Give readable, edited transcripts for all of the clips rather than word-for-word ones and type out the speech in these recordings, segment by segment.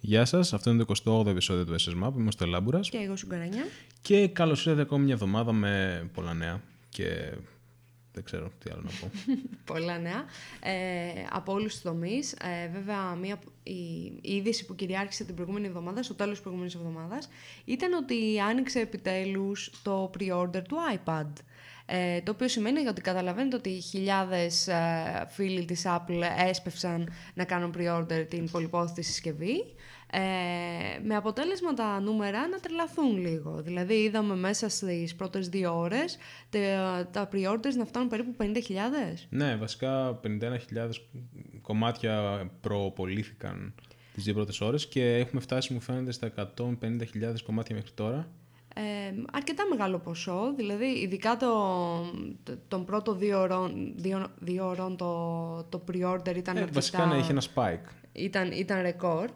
Γεια σας, αυτό είναι το 28ο επεισόδιο του SSMAP. Είμαι ο Στελάμπουρας. Και εγώ Σουγκαρανιά. Και καλώς ήρθατε ακόμη μια εβδομάδα με πολλά νέα. Και δεν ξέρω τι άλλο να πω. Πολλά νέα. Από όλους τους τομείς. Βέβαια, η είδηση που κυριάρχησε την προηγούμενη εβδομάδα, στο τέλος της προηγούμενης εβδομάδας, ήταν ότι άνοιξε επιτέλους το pre-order του iPad. Το οποίο σημαίνει ότι καταλαβαίνετε ότι χιλιάδες φίλοι της Apple έσπευσαν να κάνουν pre-order την πολυπόθητη συσκευή, με αποτέλεσμα τα νούμερα να τρελαθούν λίγο. Δηλαδή είδαμε μέσα στις πρώτες 2 ώρες τα pre-orders να φτάνουν περίπου 50.000. Ναι, βασικά 51.000 κομμάτια προπολήθηκαν τις 2 πρώτες ώρες και έχουμε φτάσει, μου φαίνεται, στα 150.000 κομμάτια μέχρι τώρα. Αρκετά μεγάλο ποσό, δηλαδή ειδικά τον πρώτο 2 ώρων το pre-order ήταν αρκετά... Βασικά να είχε ένα spike. Ήταν ρεκόρ.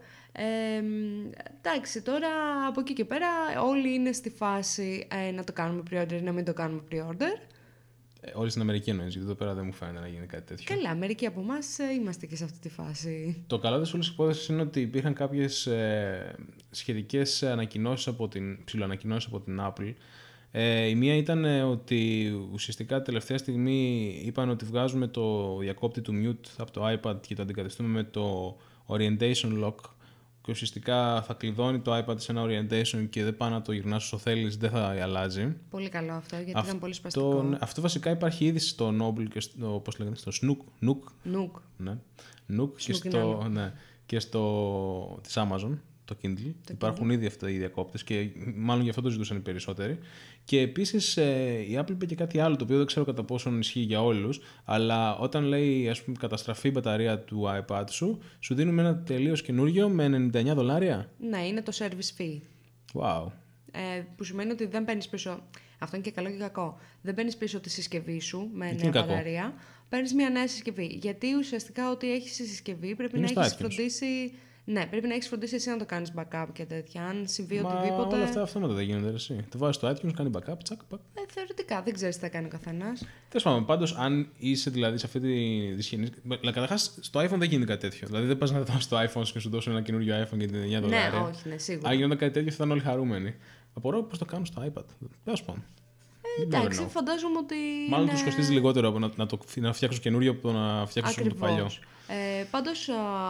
Εντάξει, τώρα από εκεί και πέρα όλοι είναι στη φάση να το κάνουμε pre-order ή να μην το κάνουμε pre-order. Όλοι στην Αμερική εννοείς, γιατί εδώ πέρα δεν μου φαίνεται να γίνει κάτι τέτοιο. Καλά, μερικοί από εμάς είμαστε και σε αυτή τη φάση. Το καλό της όλης της υπόθεσης είναι ότι υπήρχαν κάποιες σχετικές ψιλοανακοινώσεις από την Apple. Η μία ήταν ότι ουσιαστικά τελευταία στιγμή είπαν ότι βγάζουμε το διακόπτη του mute από το iPad και το αντικαθιστούμε με το orientation lock, και ουσιαστικά θα κλειδώνει το iPad σε ένα orientation και δεν πάει να το γυρνάς όσο θέλεις, δεν θα αλλάζει. Πολύ καλό αυτό, γιατί ήταν πολύ σπαστικό. Αυτό βασικά υπάρχει ήδη στο Noble και στο, πώς λέγεται, στο Nook. Ναι. Nook και στο της Amazon, το Kindle. Υπάρχουν ήδη αυτοί οι διακόπτες και μάλλον γι' αυτό το ζητούσαν οι περισσότεροι. Και επίσης η Apple είπε και κάτι άλλο, το οποίο δεν ξέρω κατά πόσον ισχύει για όλους, αλλά όταν λέει, ας πούμε, καταστραφεί η μπαταρία του iPad σου δίνουμε ένα τελείως καινούργιο με $99. Ναι, είναι το service fee. Wow. Που σημαίνει ότι δεν παίρνεις πίσω. Αυτό είναι και καλό και κακό. Δεν παίρνεις πίσω τη συσκευή σου με νέα μπαταρία. Παίρνεις μια νέα συσκευή. Γιατί ουσιαστικά ό,τι έχεις στη συσκευή πρέπει να έχεις φροντίσει. Ναι, πρέπει να έχεις φροντίσει εσύ να το κάνεις backup και τέτοια. Αν συμβεί οτιδήποτε. Όλα αυτά αυτόματα δεν γίνονται, εσύ. Το βάζεις στο iTunes, κάνει backup, τσακ. Θεωρητικά, δεν ξέρεις τι θα κάνει ο καθένας. Τέλος πάντων, πάντως, αν είσαι δηλαδή σε αυτή τη δυσχερή. Καταρχάς, στο iPhone δεν γίνεται κάτι τέτοιο. Δηλαδή, δεν πας να δώσεις στο iPhone και σου δώσουν ένα καινούριο iPhone για $9. Ναι, όχι, ναι, σίγουρα. Αν γινόταν κάτι τέτοιο, θα ήταν όλοι χαρούμενοι. Απορώ πώς το κάνουν στο iPad. Τέλος πάντων. Εντάξει, φαντάζομαι ότι. Μάλλον τους κοστίζει λιγότερο από να φτιάξουν καινούριο από το να φτιάξουν το παλιό. Πάντως,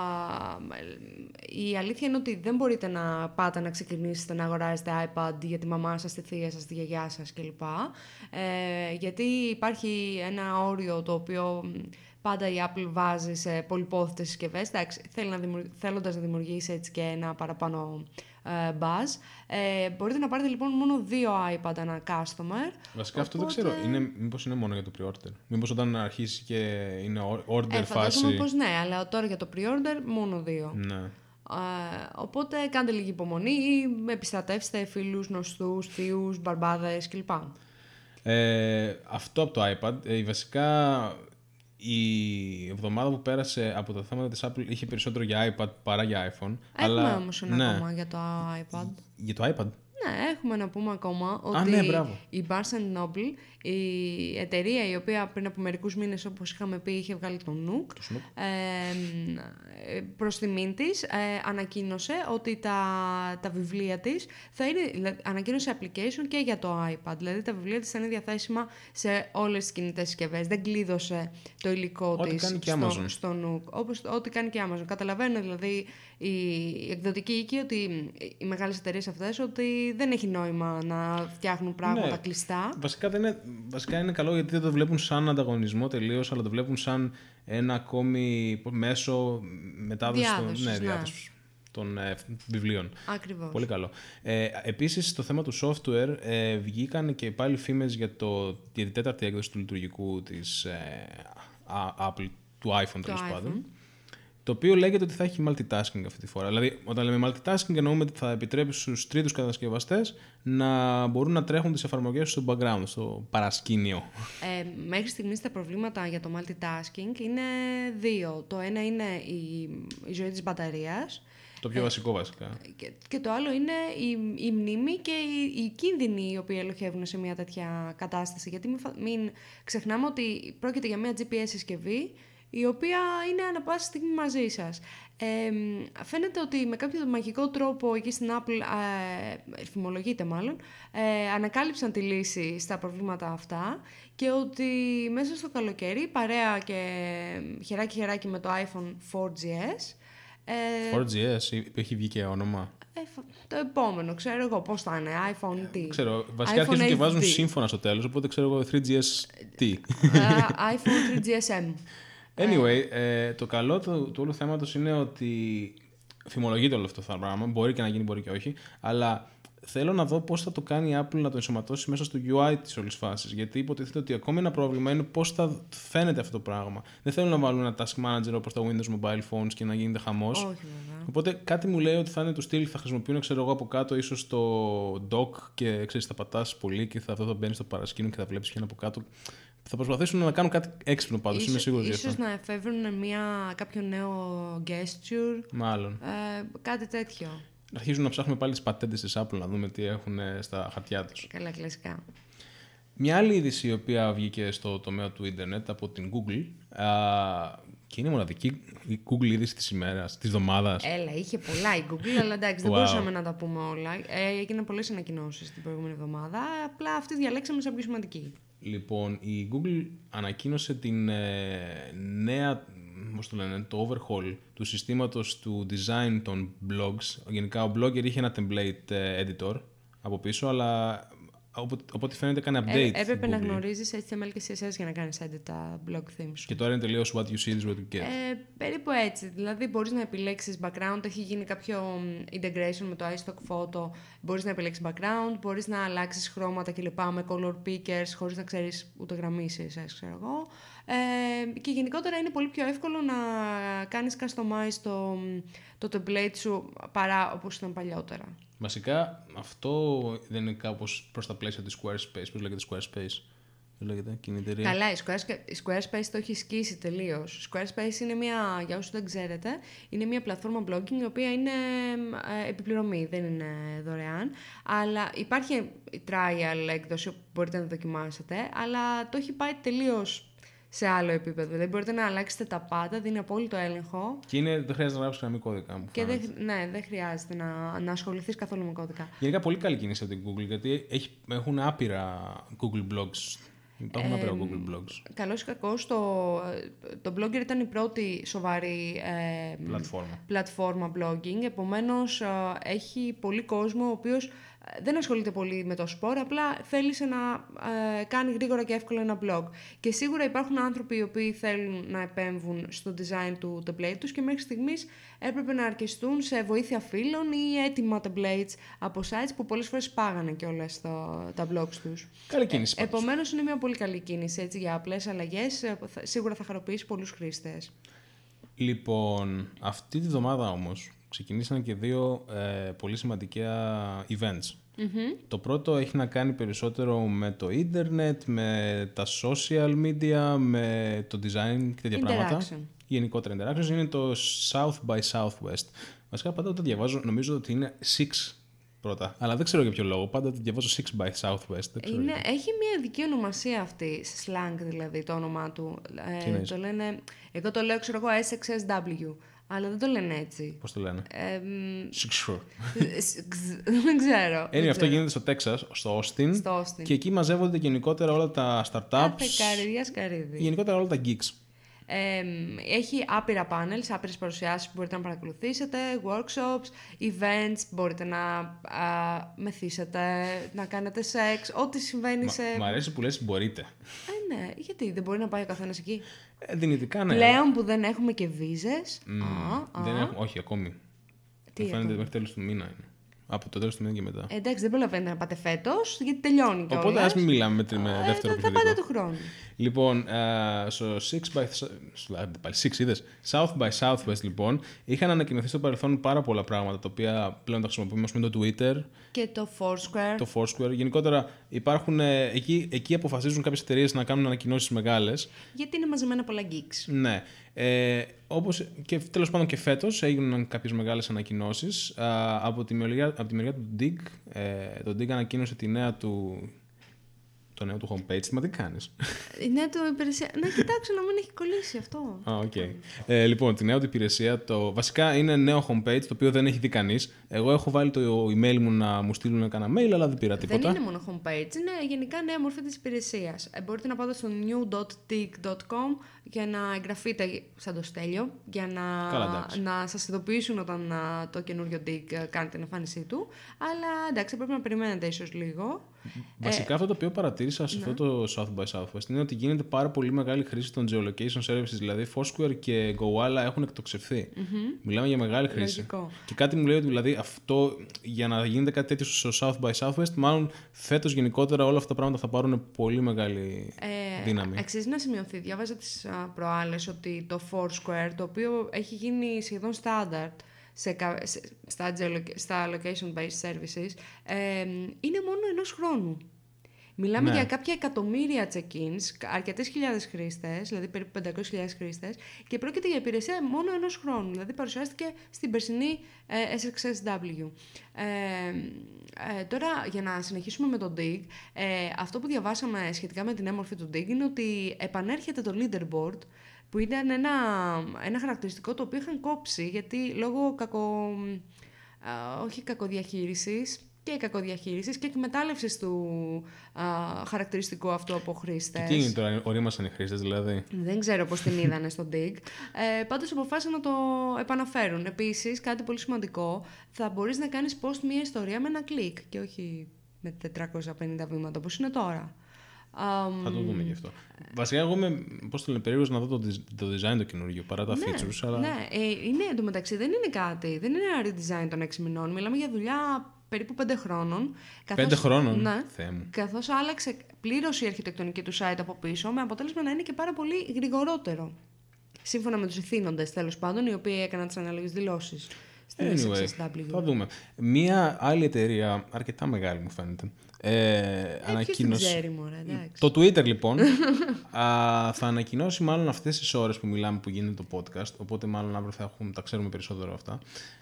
η αλήθεια είναι ότι δεν μπορείτε να πάτε να ξεκινήσετε να αγοράζετε iPad για τη μαμά σας, τη θεία σας, τη γιαγιά σας κλπ. Γιατί υπάρχει ένα όριο το οποίο πάντα η Apple βάζει σε πολυπόθητες συσκευές. Εντάξει, θέλοντας να δημιουργήσει έτσι και ένα παραπάνω buzz. Μπορείτε να πάρετε λοιπόν μόνο 2 iPad ανά customer. Βασικά αυτό δεν ξέρω. Μήπως είναι μόνο για το pre-order. Μήπως όταν αρχίσει και είναι order φάση. Φαντάζομαι πως ναι, αλλά τώρα για το pre-order μόνο 2. Ναι. Οπότε κάντε λίγη υπομονή ή επιστρατεύστε φίλους, γνωστούς, θείους, μπαρμπάδες κλπ. Αυτό από το iPad. Βασικά η εβδομάδα που πέρασε από τα θέματα της Apple είχε περισσότερο για iPad παρά για iPhone. Έχουμε όμως ένα ακόμα για το iPad. Για το iPad? Ναι, έχουμε να πούμε ακόμα ότι η Barnes & Noble, η εταιρεία η οποία πριν από μερικούς μήνες, όπως είχαμε πει, είχε βγάλει το Nook, προς τιμήν της ανακοίνωσε ότι τα βιβλία της θα είναι, ανακοίνωσε application και για το iPad, δηλαδή τα βιβλία της θα είναι διαθέσιμα σε όλες τις κινητές συσκευές. Δεν κλείδωσε το υλικό της στο Nook, όπως ό,τι κάνει και Amazon. Καταλαβαίνω δηλαδή η εκδοτική οίκη, ότι οι μεγάλες εταιρείες αυτές, ότι δεν έχει νόημα να φτιάχνουν πράγματα κλειστά. Βασικά είναι καλό γιατί δεν το βλέπουν σαν ανταγωνισμό τελείως, αλλά το βλέπουν σαν ένα ακόμη μέσο διάδοσης των βιβλίων. Ακριβώς. Πολύ καλό. Επίσης, στο θέμα του software βγήκαν και πάλι φήμες για την τέταρτη έκδοση του λειτουργικού της Apple, του iPhone τέλος πάντων. Το οποίο λέγεται ότι θα έχει multitasking αυτή τη φορά. Δηλαδή, όταν λέμε multitasking, εννοούμε ότι θα επιτρέπει στους τρίτους κατασκευαστές να μπορούν να τρέχουν τις εφαρμογές στο background, στο παρασκήνιο. Μέχρι στιγμής τα προβλήματα για το multitasking είναι 2. Το ένα είναι η ζωή της μπαταρίας. Το πιο βασικό βασικά. Και το άλλο είναι η μνήμη και οι κίνδυνοι οι οποίοι ελοχεύουν σε μια τέτοια κατάσταση. Γιατί μην ξεχνάμε ότι πρόκειται για μια GPS συσκευή, η οποία είναι ανά πάσα στιγμή μαζί σας. Φαίνεται ότι με κάποιο μαγικό τρόπο εκεί στην Apple, φημολογείται μάλλον, ανακάλυψαν τη λύση στα προβλήματα αυτά και ότι μέσα στο καλοκαίρι, παρέα και χεράκι-χεράκι με το iPhone 4GS... 4GS, έχει βγει και όνομα. Το επόμενο, ξέρω εγώ πώς θα είναι, iPhone τι. Ξέρω, βασικά αρχίζουν και βάζουν σύμφωνα στο τέλος, οπότε ξέρω εγώ 3GS τι. iPhone 3GSM. Anyway, το καλό του όλου θέματος είναι ότι φημολογείται όλο αυτό το πράγμα. Μπορεί και να γίνει, μπορεί και όχι. Αλλά θέλω να δω πώς θα το κάνει η Apple να το ενσωματώσει μέσα στο UI της όλης φάσης. Γιατί υποτίθεται ότι ακόμη ένα πρόβλημα είναι πώς θα φαίνεται αυτό το πράγμα. Δεν θέλουν να βάλουν ένα task manager όπως τα Windows Mobile Phones και να γίνεται χαμός. Όχι, βέβαια. Οπότε κάτι μου λέει ότι θα είναι του στυλ, θα χρησιμοποιούν, ξέρω εγώ, από κάτω ίσως το dock και ξέρεις, θα πατάς πολύ και αυτό θα μπαίνει στο παρασκήνιο και θα βλέπεις ποιο είναι από κάτω. Θα προσπαθήσουν να κάνουν κάτι έξυπνο πάντως, είμαι σίγουρος γι' αυτό. Ίσως να εφεύρουν κάποιο νέο gesture. Μάλλον. Κάτι τέτοιο. Αρχίζουν να ψάχνουμε πάλι τις πατέντες της Apple να δούμε τι έχουν στα χαρτιά τους. Καλά, κλασικά. Μια άλλη είδηση η οποία βγήκε στο τομέα του ίντερνετ από την Google και είναι μοναδική η Google είδηση της ημέρας, της εβδομάδας. Έλα, είχε πολλά η Google, αλλά εντάξει, δεν μπορούσαμε να τα πούμε όλα. Έγιναν πολλές ανακοινώσεις την προηγούμενη εβδομάδα, απλά αυτή διαλέξαμε σαν πιο σημαντική. Λοιπόν, η Google ανακοίνωσε την νέα, το overhaul του συστήματος του design των blogs. Γενικά ο blogger είχε ένα template editor από πίσω, αλλά οπότε φαίνεται έκανε update. Έπρεπε να γνωρίζεις HTML και CSS για να κάνεις edit τα blog themes σου. Και τώρα είναι τελείως what you see is what you get. Περίπου έτσι. Δηλαδή μπορείς να επιλέξεις background, έχει γίνει κάποιο integration με το iStock photo. Μπορείς να επιλέξεις background, μπορείς να αλλάξεις χρώματα κλπ. Με color pickers, χωρίς να ξέρεις ούτε γραμμή CSS, ξέρω εγώ. Και γενικότερα είναι πολύ πιο εύκολο να κάνεις customize το template σου παρά όπως ήταν παλιότερα. Βασικά αυτό δεν είναι κάπως προς τα πλαίσια της Squarespace, πώς λέγεται Squarespace. Λέγεται, καλά, η Squarespace το έχει σκίσει τελείως. Η Squarespace είναι μια, για όσους δεν ξέρετε, είναι μια πλατφόρμα blogging η οποία είναι επιπληρωμή, δεν είναι δωρεάν. Αλλά υπάρχει trial έκδοση που μπορείτε να δοκιμάσετε, αλλά το έχει πάει τελείως σε άλλο επίπεδο. Δηλαδή μπορείτε να αλλάξετε τα πάντα, δίνει απόλυτο έλεγχο. Και δεν χρειάζεται να γράψεις γραμμή κώδικα. Και δεν χρειάζεται να ασχοληθείς καθόλου με κώδικα. Γενικά πολύ καλή κίνηση από την Google, γιατί έχουν άπειρα Google Blogs. Υπάρχουν άπειρα Google Blogs. Καλώς ή κακώς, το Blogger ήταν η πρώτη σοβαρή πλατφόρμα blogging. Επομένως, έχει πολύ κόσμο ο οποίος δεν ασχολείται πολύ με το σπορ, απλά θέλησε να κάνει γρήγορα και εύκολα ένα blog. Και σίγουρα υπάρχουν άνθρωποι οι οποίοι θέλουν να επέμβουν στο design του template τους και μέχρι στιγμής έπρεπε να αρκεστούν σε βοήθεια φίλων ή έτοιμα templates από sites που πολλές φορές πάγανε κιόλας τα blogs τους. Καλή κίνηση. Επομένως είναι μια πολύ καλή κίνηση έτσι, για απλές αλλαγές. Σίγουρα θα χαροποιήσει πολλούς χρήστες. Λοιπόν, αυτή τη βδομάδα όμως ξεκινήσαν και δύο πολύ σημαντικά events. Mm-hmm. Το πρώτο έχει να κάνει περισσότερο με το ίντερνετ, με τα social media, με το design και τέτοια πράγματα. Γενικότερα interactions. Είναι το South by Southwest. Βασικά πάντα όταν διαβάζω νομίζω ότι είναι 6 πρώτα. Αλλά δεν ξέρω για ποιο λόγο. Πάντα το διαβάζω 6 by Southwest. Έχει μια ειδική ονομασία αυτή, slang δηλαδή το όνομά του. Το λένε, εγώ το λέω ξέρω εγώ SXSW. Αλλά δεν το λένε έτσι. Πώς το λένε? Δεν ξέρω. Αυτό γίνεται στο Τέξας, στο Austin. Και εκεί μαζεύονται γενικότερα όλα τα startups. Κάθε καρδιά σκαρίδι. Γενικότερα όλα τα geeks. Έχει άπειρα panels, άπειρες παρουσιάσεις που μπορείτε να παρακολουθήσετε, workshops, events, μπορείτε να μεθύσετε, να κάνετε σεξ, ό,τι συμβαίνει σε... Μ' αρέσει που λες μπορείτε. Ναι, γιατί δεν μπορεί να πάει ο καθένας εκεί. Δυνητικά ναι. Πλέον που δεν έχουμε και βίζες. Όχι, ακόμη. Τι φαίνεται μέχρι τέλος του μήνα είναι. Από το τέλος του μήνα και μετά. Εντάξει, δεν προλαβαίνετε να πάτε φέτος, γιατί τελειώνει κιόλας. Οπότε ας μην μιλάμε με δεύτερο θα πάτε του χρόνου. Λοιπόν, στο 6 είδες, South by Southwest λοιπόν, είχαν ανακοινωθεί στο παρελθόν πάρα πολλά πράγματα, τα οποία πλέον τα χρησιμοποιούμε, ας πούμε το Twitter. Και το Foursquare. Το Foursquare. Γενικότερα υπάρχουν, εκεί αποφασίζουν κάποιες εταιρείες να κάνουν ανακοινώσεις μεγάλες. Γιατί είναι μαζεμένα πολλά geeks. Ναι. Όπως και τέλος πάντων και φέτος έγιναν κάποιες μεγάλες ανακοινώσεις. Από τη μεριά του Dig. Το Dig ανακοίνωσε τη νέα του το νέο του homepage, μα τι κάνεις? Ναι, το υπηρεσία. Να κοιτάξω να μην έχει κολλήσει αυτό. Okay. Λοιπόν, τη νέα του υπηρεσία, βασικά είναι νέο homepage, το οποίο δεν έχει δει κανείς. Εγώ έχω βάλει το email μου να μου στείλουν κανένα mail, αλλά δεν πήρα τίποτα. Δεν είναι μόνο homepage, είναι γενικά νέα μορφή της υπηρεσίας. Μπορείτε να πάτε στο new.tig.com για να εγγραφείτε σαν το Στέλιο, για να σας ειδοποιήσουν όταν το καινούριο Dig κάνει την εμφάνισή του. Αλλά εντάξει, πρέπει να περιμένετε ίσως λίγο. Βασικά αυτό το οποίο παρατήρησα σε αυτό το South by Southwest είναι ότι γίνεται πάρα πολύ μεγάλη χρήση των geolocation services, δηλαδή Foursquare και Gowalla έχουν εκτοξευθεί. Μιλάμε για μεγάλη χρήση. Λογικό. Και κάτι μου λέει ότι δηλαδή αυτό, για να γίνεται κάτι τέτοιο στο South by Southwest, μάλλον φέτος γενικότερα όλα αυτά τα πράγματα θα πάρουν πολύ μεγάλη δύναμη. Αξίζει να σημειωθεί, διάβαζα τις προάλλες ότι το Foursquare, το οποίο έχει γίνει σχεδόν standard στα location-based services, είναι μόνο ενός χρόνου. Μιλάμε για κάποια εκατομμύρια check-ins, αρκετές χιλιάδες χρήστες, δηλαδή περίπου 500.000 χρήστες, και πρόκειται για υπηρεσία μόνο ενός χρόνου. Δηλαδή παρουσιάστηκε στην περσινή SXSW. Τώρα, για να συνεχίσουμε με το Dig, αυτό που διαβάσαμε σχετικά με την έμορφη του Dig είναι ότι επανέρχεται το leaderboard, που ήταν ένα χαρακτηριστικό το οποίο είχαν κόψει, γιατί λόγω κακοδιαχείρισης και εκμετάλλευσης του χαρακτηριστικού αυτού από χρήστες. Τι είναι τώρα, ορίμασαν οι χρήστες δηλαδή? Δεν ξέρω πώς την είδανε στο Dig. Πάντως αποφάσισαν να το επαναφέρουν. Επίσης, κάτι πολύ σημαντικό, θα μπορείς να κάνεις post μια ιστορία με ένα κλικ και όχι με 450 βήματα όπως είναι τώρα. Θα το δούμε γι' αυτό. Βασικά, εγώ είμαι περίεργος να δω το design το καινούργιο παρά τα features. Αλλά... Ναι, είναι εντωμεταξύ, δεν είναι κάτι. Δεν είναι ένα redesign των 6 μηνών. Μιλάμε για δουλειά περίπου 5 χρόνων. 5 χρόνων? Ναι, Θεέ μου. καθώς άλλαξε πλήρως η αρχιτεκτονική του site από πίσω, με αποτέλεσμα να είναι και πάρα πολύ γρηγορότερο. Σύμφωνα με τους ηθήνοντες, τέλος πάντων, οι οποίοι έκαναν τις ανάλογες δηλώσεις. Anyway, θα δούμε. Μία άλλη εταιρεία, αρκετά μεγάλη μου φαίνεται, ανακοίνωσε. Το Twitter λοιπόν θα ανακοινώσει μάλλον αυτές τις ώρες που μιλάμε, που γίνεται το podcast, οπότε μάλλον αύριο τα ξέρουμε περισσότερο αυτά.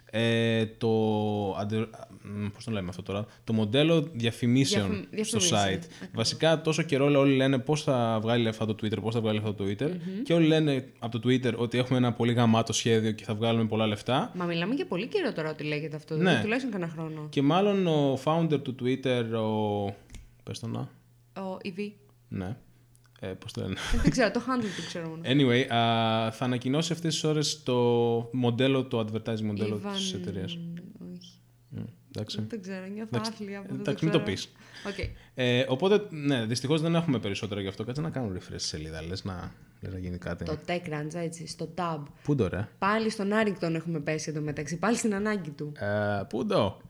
Πώς το λέμε αυτό τώρα, το μοντέλο διαφημίσεων στο site. Βασικά τόσο καιρό όλοι λένε πώς θα βγάλει λεφτά το Twitter, πώς θα βγάλει λεφτά το Twitter, και όλοι λένε από το Twitter ότι έχουμε ένα πολύ γαμάτο σχέδιο και θα βγάλουμε πολλά λεφτά. Μα μιλάμε για πολύ καιρό τώρα ότι λέγεται αυτό, ναι. Τουλάχιστον κανένα χρόνο. Και μάλλον ο founder του Twitter, πες το να. Ο EV. Ναι. Πώς το λένε. Δεν ξέρω, το handle του ξέρω μόνο. Anyway, θα ανακοινώσει αυτές τις ώρες το μοντέλο, το advertising μοντέλο της εταιρείας. Όχι. Εντάξει. Δεν ξέρω, νιώθω άθλια. Εντάξει, μην το πεις. Okay. Οπότε, ναι, δυστυχώς δεν έχουμε περισσότερα γι' αυτό. Κάτσε να κάνω refresh σελίδα, λες να γίνει κάτι. Το TechCrunch, έτσι, στο tab. Πού το ρε? Πάλι στον Άριγκτον έχουμε πέσει εντωμεταξύ, πάλι στην ανάγκη του. Πού το?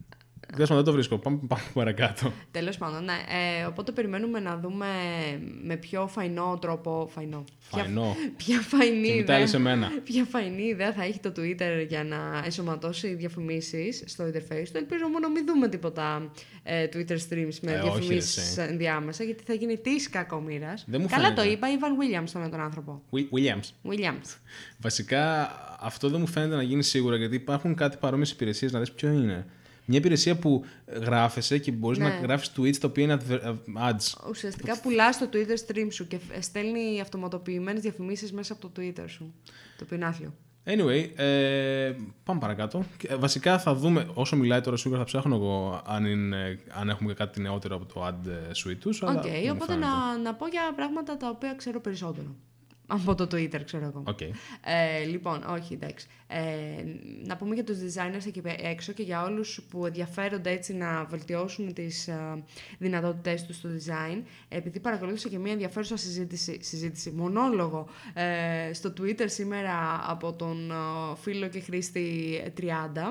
Δεν το βρίσκω. Πάμε παρακάτω. Τέλος πάντων, ναι. Οπότε περιμένουμε να δούμε με πιο φαϊνό τρόπο. Φαϊνό. Ποια φαϊνή ιδέα. Ποια φαϊνή ιδέα θα έχει το Twitter για να ενσωματώσει διαφημίσεις στο interface του. Ελπίζω μόνο μην δούμε τίποτα Twitter streams με διαφημίσεις ενδιάμεσα, γιατί θα γίνει της κακομοίρας. Καλά το είπα, Ιβαν Williams τον άνθρωπο. Williams. Βασικά αυτό δεν μου φαίνεται να γίνει σίγουρα, γιατί υπάρχουν κάτι παρόμοιες υπηρεσίες, να δεις ποιο είναι. Μια υπηρεσία που γράφεσαι και μπορείς να γράφεις tweets τα οποία είναι ads. Ουσιαστικά πουλάς το Twitter stream σου και στέλνει αυτοματοποιημένες διαφημίσεις μέσα από το Twitter σου. Το οποίο είναι άθλιο. Anyway, πάμε παρακάτω. Βασικά θα δούμε, όσο μιλάει τώρα σίγουρα θα ψάχνω εγώ αν έχουμε κάτι νεότερο από το ad suite τους. Οπότε να πω για πράγματα τα οποία ξέρω περισσότερο. Από το Twitter, ξέρω εγώ. Okay. Λοιπόν, όχι, εντάξει. Να πούμε για τους designers εκεί έξω και για όλους που ενδιαφέρονται έτσι να βελτιώσουν τις δυνατότητές τους στο design. Επειδή παρακολούθησα και μια ενδιαφέρουσα συζήτηση μονόλογο στο Twitter σήμερα από τον φίλο και χρήστη 30.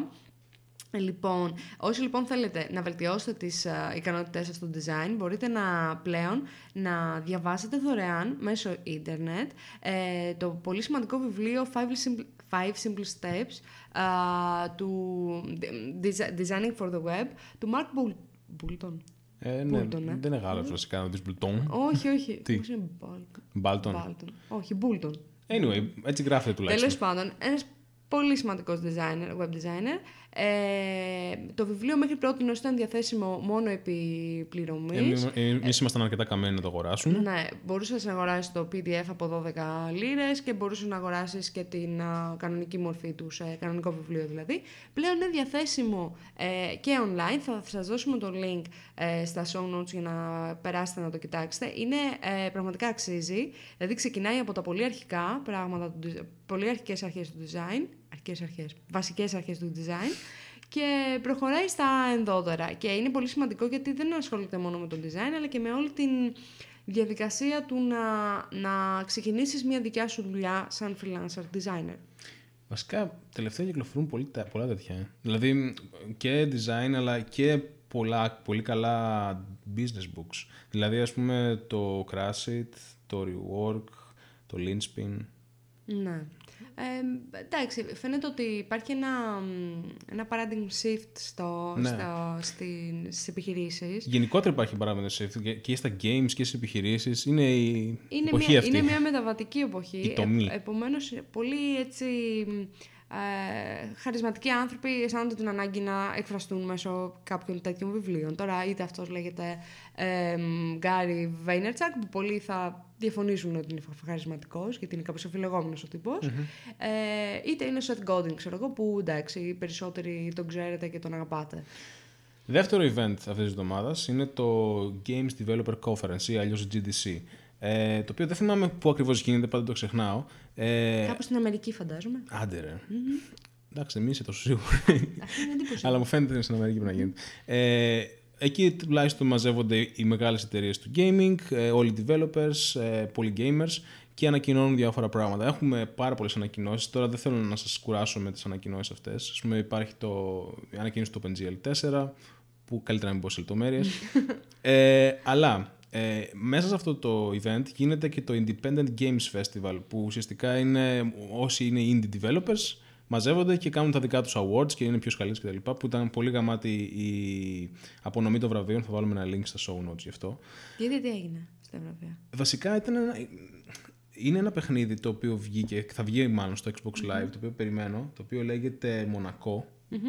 Λοιπόν, όσοι λοιπόν θέλετε να βελτιώσετε τις ικανότητές σας στο design, μπορείτε πλέον να διαβάσετε δωρεάν μέσω ίντερνετ το πολύ σημαντικό βιβλίο 5 Simple Steps του Designing for the Web του Mark Boulton. Ναι, δεν είναι Γάλλος βασικά, δεν είναι Boulton. Όχι. Τι? Πώς είναι Balton. Όχι, Boulton. Anyway, έτσι γράφεται τουλάχιστον. Τέλος πάντων, ένας πολύ σημαντικός web designer. Το βιβλίο μέχρι πρώτη ήταν διαθέσιμο μόνο επί πληρωμής. Εμείς ήμασταν αρκετά καμένοι να το αγοράσουμε. Ναι, μπορούσες να αγοράσεις το PDF από 12 λίρες και μπορούσες να αγοράσεις και την κανονική μορφή του, σε κανονικό βιβλίο δηλαδή. Πλέον είναι διαθέσιμο και online. Θα σας δώσουμε το link στα show notes για να περάσετε να το κοιτάξετε. Είναι πραγματικά αξίζει. Δηλαδή ξεκινάει από τα πολύ αρχικά πράγματα, πολύ αρχικές αρχές του design, βασικές αρχές του design, και προχωράει στα ενδότερα. Και είναι πολύ σημαντικό γιατί δεν ασχολείται μόνο με το design, αλλά και με όλη την διαδικασία του να ξεκινήσεις μια δικιά σου δουλειά σαν freelancer designer. Βασικά, τελευταία κυκλοφορούν πολλά τέτοια. Δηλαδή και design, αλλά και πολύ καλά business books. Δηλαδή, ας πούμε, το Crash It, το Rework, το Linspin. Ναι. Εντάξει, φαίνεται ότι υπάρχει ένα paradigm shift στις επιχειρήσεις. Γενικότερα υπάρχει paradigm shift και στα games και στις επιχειρήσεις. Είναι η εποχή αυτή. Είναι μια μεταβατική εποχή. Η τομή. Επομένως, πολύ έτσι χαρισματικοί άνθρωποι αισθάνονται την ανάγκη να εκφραστούν μέσω κάποιων τέτοιων βιβλίων. Τώρα, είτε αυτός λέγεται Gary Vaynerchuk, που πολλοί θα διαφωνήσουν ότι είναι χαρισματικός, γιατί είναι κάπως αφιλεγόμενος ο τύπος. Είτε είναι ο Seth Godin, ξέρω εγώ, που εντάξει, οι περισσότεροι τον ξέρετε και τον αγαπάτε. Δεύτερο event αυτής της εβδομάδας είναι το Games Developer Conference, ή αλλιώς GDC. Το οποίο δεν θυμάμαι πού ακριβώς γίνεται, πάντα το ξεχνάω. Κάπου στην Αμερική, φαντάζομαι. Άντε ρε. Εντάξει, δεν είσαι τόσο σίγουρη. Αλλά μου φαίνεται στην Αμερική που να γίνεται. Εκεί τουλάχιστον μαζεύονται οι μεγάλες εταιρείες του gaming, όλοι οι developers, πολλοί gamers, και ανακοινώνουν διάφορα πράγματα. Έχουμε πάρα πολλές ανακοινώσεις. Τώρα δεν θέλω να σας κουράσω με τις ανακοινώσεις αυτές. Ας πούμε, υπάρχει η ανακοίνωση του OpenGL 4, που καλύτερα να μην πω σε λεπτομέρειες. Αλλά μέσα σε αυτό το event γίνεται και το Independent Games Festival, που ουσιαστικά είναι όσοι είναι indie developers μαζεύονται και κάνουν τα δικά τους awards και είναι ποιος καλύτερος κτλ. Που ήταν πολύ γαμάτη η απονομή των βραβείων. Θα βάλουμε ένα link στα show notes γι' αυτό. Γιατί τι έγινε στα βραβεία? Βασικά είναι ένα παιχνίδι το οποίο βγήκε, θα βγει μάλλον στο Xbox Live, το οποίο περιμένω, το οποίο λέγεται Μονακό.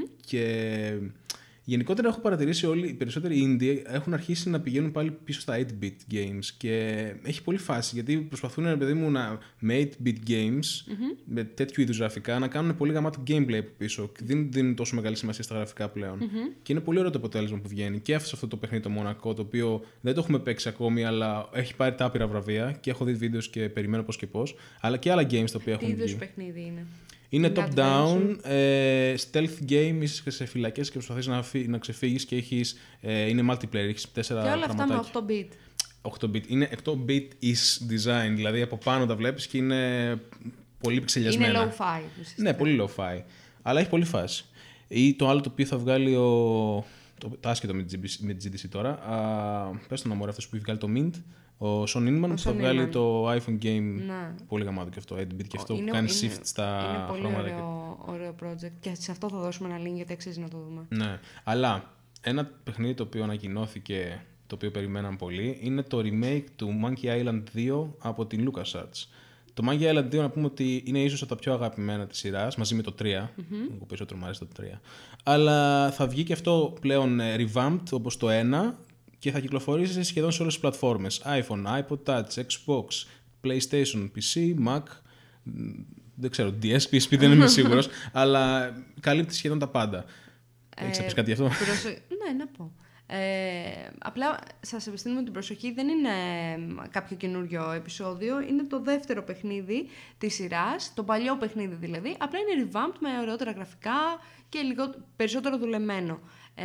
Και γενικότερα έχω παρατηρήσει όλοι οι περισσότεροι indie έχουν αρχίσει να πηγαίνουν πάλι πίσω στα 8-bit games, και έχει πολύ φάση γιατί προσπαθούν, παιδί μου, με 8-bit games, με τέτοιου είδους γραφικά, να κάνουν πολύ γαμάτο gameplay από πίσω. Δεν δίνουν τόσο μεγάλη σημασία στα γραφικά πλέον. Και είναι πολύ ωραίο το αποτέλεσμα που βγαίνει. Και σε αυτό το παιχνίδι το Μονακό, το οποίο δεν το έχουμε παίξει ακόμη, αλλά έχει πάρει τα άπειρα βραβεία και έχω δει βίντεο και περιμένω πώς και πώς. Αλλά και άλλα games τα οποία έχουν βγει. Τι είδους παιχνίδι είναι? Είναι top-down, stealth game, είσαι σε φυλακές και προσπαθείς να ξεφύγεις και είναι multiplayer, έχεις 4 πραγματάκια. Και όλα αυτά με 8-bit. 8-bit. Είναι 8-bit is design, δηλαδή από πάνω τα βλέπεις και είναι πολύ πιξελιασμένα. Είναι low-fi. Ναι, πολύ low-fi, αλλά έχει πολύ φάση. Ή το άλλο το οποίο θα βγάλει το άσχετο με GDC τώρα, πες το να μου, αυτός που έχει βγάλει το Mint, ο Sean Inman, θα βγάλει το iPhone game, πολύ γαμάτο και αυτό, 8-bit, και αυτό που κάνει shift στα χρώματα. Είναι πολύ ωραίο project και σε αυτό θα δώσουμε ένα link γιατί αξίζει να το δούμε. Ναι, αλλά ένα παιχνίδι το οποίο ανακοινώθηκε, το οποίο περιμέναν πολύ, είναι το remake του Monkey Island 2 από την LucasArts. Το Monkey Island 2, να πούμε ότι είναι ίσως από τα πιο αγαπημένα της σειράς, μαζί με το 3. Εγώ περισσότερο μου αρέσει το 3. Αλλά θα βγει και αυτό πλέον revamped όπως το 1 και θα κυκλοφορήσει σχεδόν σε όλες τις πλατφόρμες. iPhone, iPod Touch, Xbox, PlayStation, PC, Mac, δεν ξέρω, DS, PSP, δεν είμαι σίγουρος, αλλά καλύπτει σχεδόν τα πάντα. Έχεις να πεις κάτι γι' αυτό? Ναι, να πω. Απλά σας επιστήνουμε την προσοχή, δεν είναι κάποιο καινούριο επεισόδιο, είναι το δεύτερο παιχνίδι της σειράς, το παλιό παιχνίδι δηλαδή, απλά είναι revamped με ωραιότερα γραφικά και περισσότερο δουλεμένο.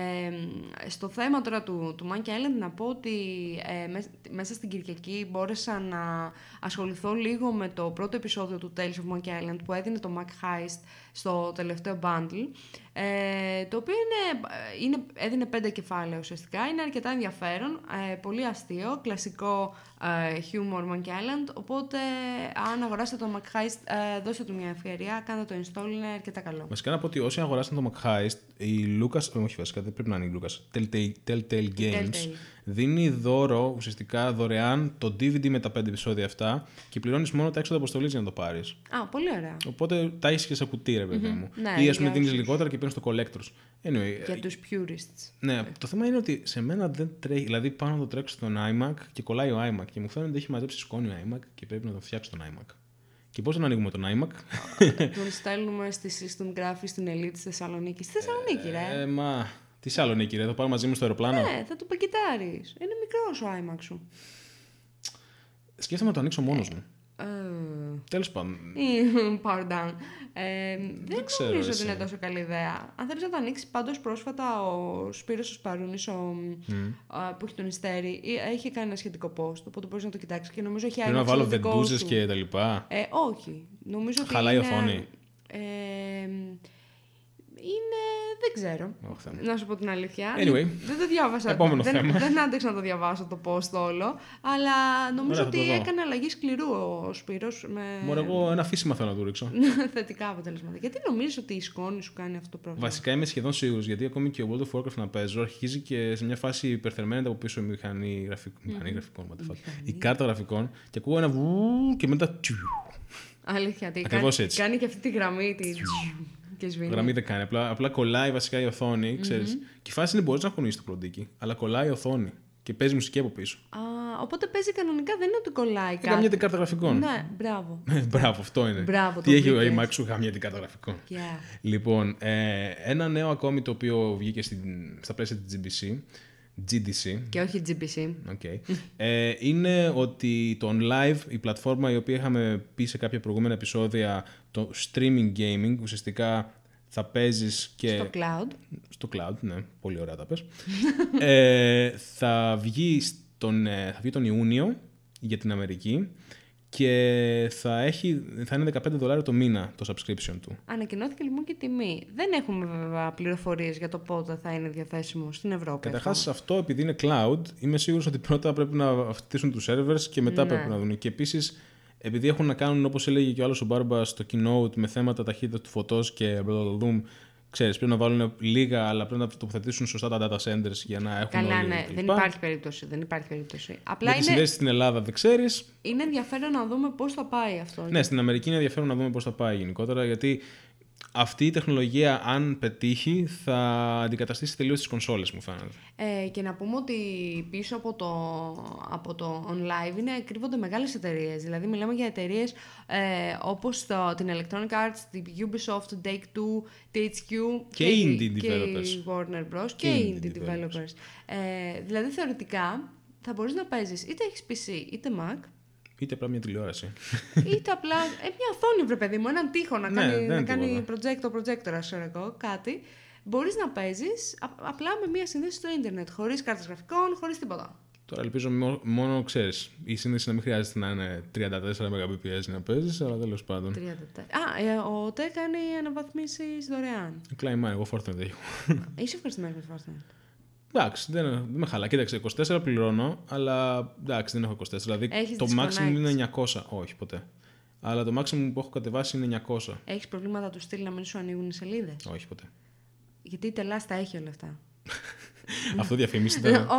Στο θέμα τώρα του Monkey Island, να πω ότι μέσα στην Κυριακή μπόρεσα να ασχοληθώ λίγο με το πρώτο επεισόδιο του Tales of Monkey Island που έδινε το Mac Heist στο τελευταίο bundle, το οποίο έδινε 5 κεφάλαια ουσιαστικά, είναι αρκετά ενδιαφέρον, πολύ αστείο, κλασικό humor Monkey Island, οπότε αν αγοράσετε το Mac Heist, δώστε του μια ευκαιρία, κάντε το install, είναι αρκετά καλό. Βασικά να πω ότι όσοι αγοράσετε το Mac Heist, η Lucas, όχι βασικά δεν πρέπει να είναι η Lucas, Telltale Games, δίνει δώρο, ουσιαστικά δωρεάν, το DVD με τα 5 επεισόδια αυτά και πληρώνεις μόνο τα έξοδα αποστολής για να το πάρεις. Α, πολύ ωραία. Οπότε τα έχεις και σε κουτί, ρε παιδί μου. Ναι, ή ας πούμε δίνεις λιγότερα και παίρνεις το Collectors. Anyway, για τους purists. Ναι, το θέμα είναι ότι σε μένα δεν τρέχει. Δηλαδή πάω να το τρέξω στον iMac και κολλάει ο iMac και μου φαίνεται ότι έχει μαζέψει σκόνη ο iMac και πρέπει να το φτιάξω τον iMac. Και πώς να ανοίγουμε τον iMac? Τον στέλνουμε στη System Graphics στην Elite της Θεσσαλονίκης. Στη Θεσσαλονίκη, ρε. Τη Θεσσαλονίκη, ρε. Θα πάω μαζί μου στο αεροπλάνο. Ναι, θα το πακετάρεις. Είναι μικρός ο iMac σου. Σκέφτομαι να το ανοίξω μόνος μου. Τέλος πάντων. Pardon. Δεν ξέρω νομίζω εσύ. ότι είναι τόσο καλή ιδέα. Αν θέλεις να το ανοίξεις, πάντως πρόσφατα ο Σπύρος ο Σπαρούνης που έχει τον Ιστέρι έχει κάνει ένα σχετικό post, οπότε μπορείς να το κοιτάξεις και νομίζω έχει Πρέπει να βάλω βεντούζες και τα λοιπά. Όχι. Νομίζω ότι χαλάει η οθόνη. Είναι... δεν ξέρω. Να σου πω την αλήθεια. Anyway, δεν το διάβασα. Επόμενο θέμα. Δεν άντεξα να το διαβάσω το post όλο. Αλλά νομίζω ότι έκανε αλλαγή σκληρού ο Σπύρος. Μωρέ, εγώ ένα αφήσιμα θέλω να του ρίξω. Θετικά αποτελέσματα. Γιατί νομίζεις ότι η σκόνη σου κάνει αυτό το πρόβλημα? Βασικά είμαι σχεδόν σίγουρος, γιατί ακόμη και ο World of Warcraft να παίζω αρχίζει και σε μια φάση υπερθερμαίνεται από πίσω η μηχανή γραφικών. Η κάρτα γραφικών και ακούω ένα βου και μετά. Αλήθεια. Ακριβώς έτσι. Κάνει και αυτή τη γραμμή. Γραμμή δεν κάνει. Απλά κολλάει βασικά η οθόνη, ξέρεις. Και η φάση είναι μπορείς να χωνίσεις το ποντίκι, αλλά κολλάει η οθόνη και παίζει μουσική από πίσω. Οπότε παίζει κανονικά, δεν είναι ότι κολλάει κάτι. Γαμιέται την κάρτα γραφικών. Ναι, μπράβο. Μπράβο, αυτό είναι. Μπράβο, τι έχει ο iMac σου, γαμιέται την κάρτα γραφικών. Yeah. Λοιπόν, ένα νέο ακόμη το οποίο βγήκε στα πλαίσια της GDC. Και όχι GBC. Okay. Είναι ότι το OnLive, η πλατφόρμα η οποία είχαμε πει σε κάποια προηγούμενα επεισόδια, το streaming gaming, ουσιαστικά θα παίζεις και... Στο cloud. Στο cloud, ναι. Πολύ ωραία τα πες. Θα βγει τον Ιούνιο για την Αμερική και θα είναι $15 το μήνα το subscription του. Ανακοινώθηκε λοιπόν και τιμή. Δεν έχουμε βέβαια πληροφορίες για το πότε θα είναι διαθέσιμο στην Ευρώπη. Καταρχάς αυτό επειδή είναι cloud, είμαι σίγουρος ότι πρώτα πρέπει να φτιάξουν τους servers και μετά πρέπει να δουν. Και επίσης, επειδή έχουν να κάνουν, όπως έλεγε και ο άλλος ο Μπάρμπα στο keynote, με θέματα ταχύτητα του φωτός και ξέρεις, πρέπει να βάλουν λίγα, αλλά πρέπει να τοποθετήσουν σωστά τα data centers για να έχουν. Καλά, ναι, δεν υπάρχει περίπτωση. Απλά για τις συνδέσεις στην Ελλάδα δεν ξέρεις. Είναι ενδιαφέρον να δούμε πώς θα πάει αυτό. Ναι, στην Αμερική είναι ενδιαφέρον να δούμε πώς θα πάει γενικότερα, γιατί αυτή η τεχνολογία, αν πετύχει, θα αντικαταστήσει τελείως τις κονσόλες, μου φαίνεται. Και να πούμε ότι πίσω από το OnLive κρύβονται μεγάλες εταιρείες. Δηλαδή, μιλάμε για εταιρείες όπως την Electronic Arts, την Ubisoft, Take-Two, THQ και indie developers. Και Warner Bros. Και indie developers. Δηλαδή, θεωρητικά, θα μπορείς να παίζεις είτε έχεις PC είτε Mac. Είτε απλά μια τηλεόραση. Είτε απλά μια οθόνη, βρε παιδί μου, έναν τοίχο να κάνει projector, ξέρω εγώ, κάτι. Μπορείς να παίζεις απλά με μια σύνδεση στο ίντερνετ, χωρίς κάρτες γραφικών, χωρίς τίποτα. Τώρα ελπίζω μόνο, ξέρεις, η σύνδεση να μην χρειάζεται να είναι 34 Mbps να παίζεις, αλλά τέλος πάντων. 34. Ο ΤΕ κάνει αναβαθμίσεις δωρεάν. Κλάιμαν, εγώ Fortnite έχω. Είσαι ευχαριστημένος με τη Fortnite? Εντάξει, δεν με χαλά. Κοίταξε, 24 πληρώνω, αλλά εντάξει, δεν έχω 24. Δηλαδή το maximum είναι 900. Όχι, ποτέ. Αλλά το maximum που έχω κατεβάσει είναι 900. Έχεις προβλήματα του στυλ να μην σου ανοίγουν οι σελίδες? Όχι, ποτέ. Γιατί η Τελάς τα έχει όλα αυτά. Αυτό διαφήμιση ήταν.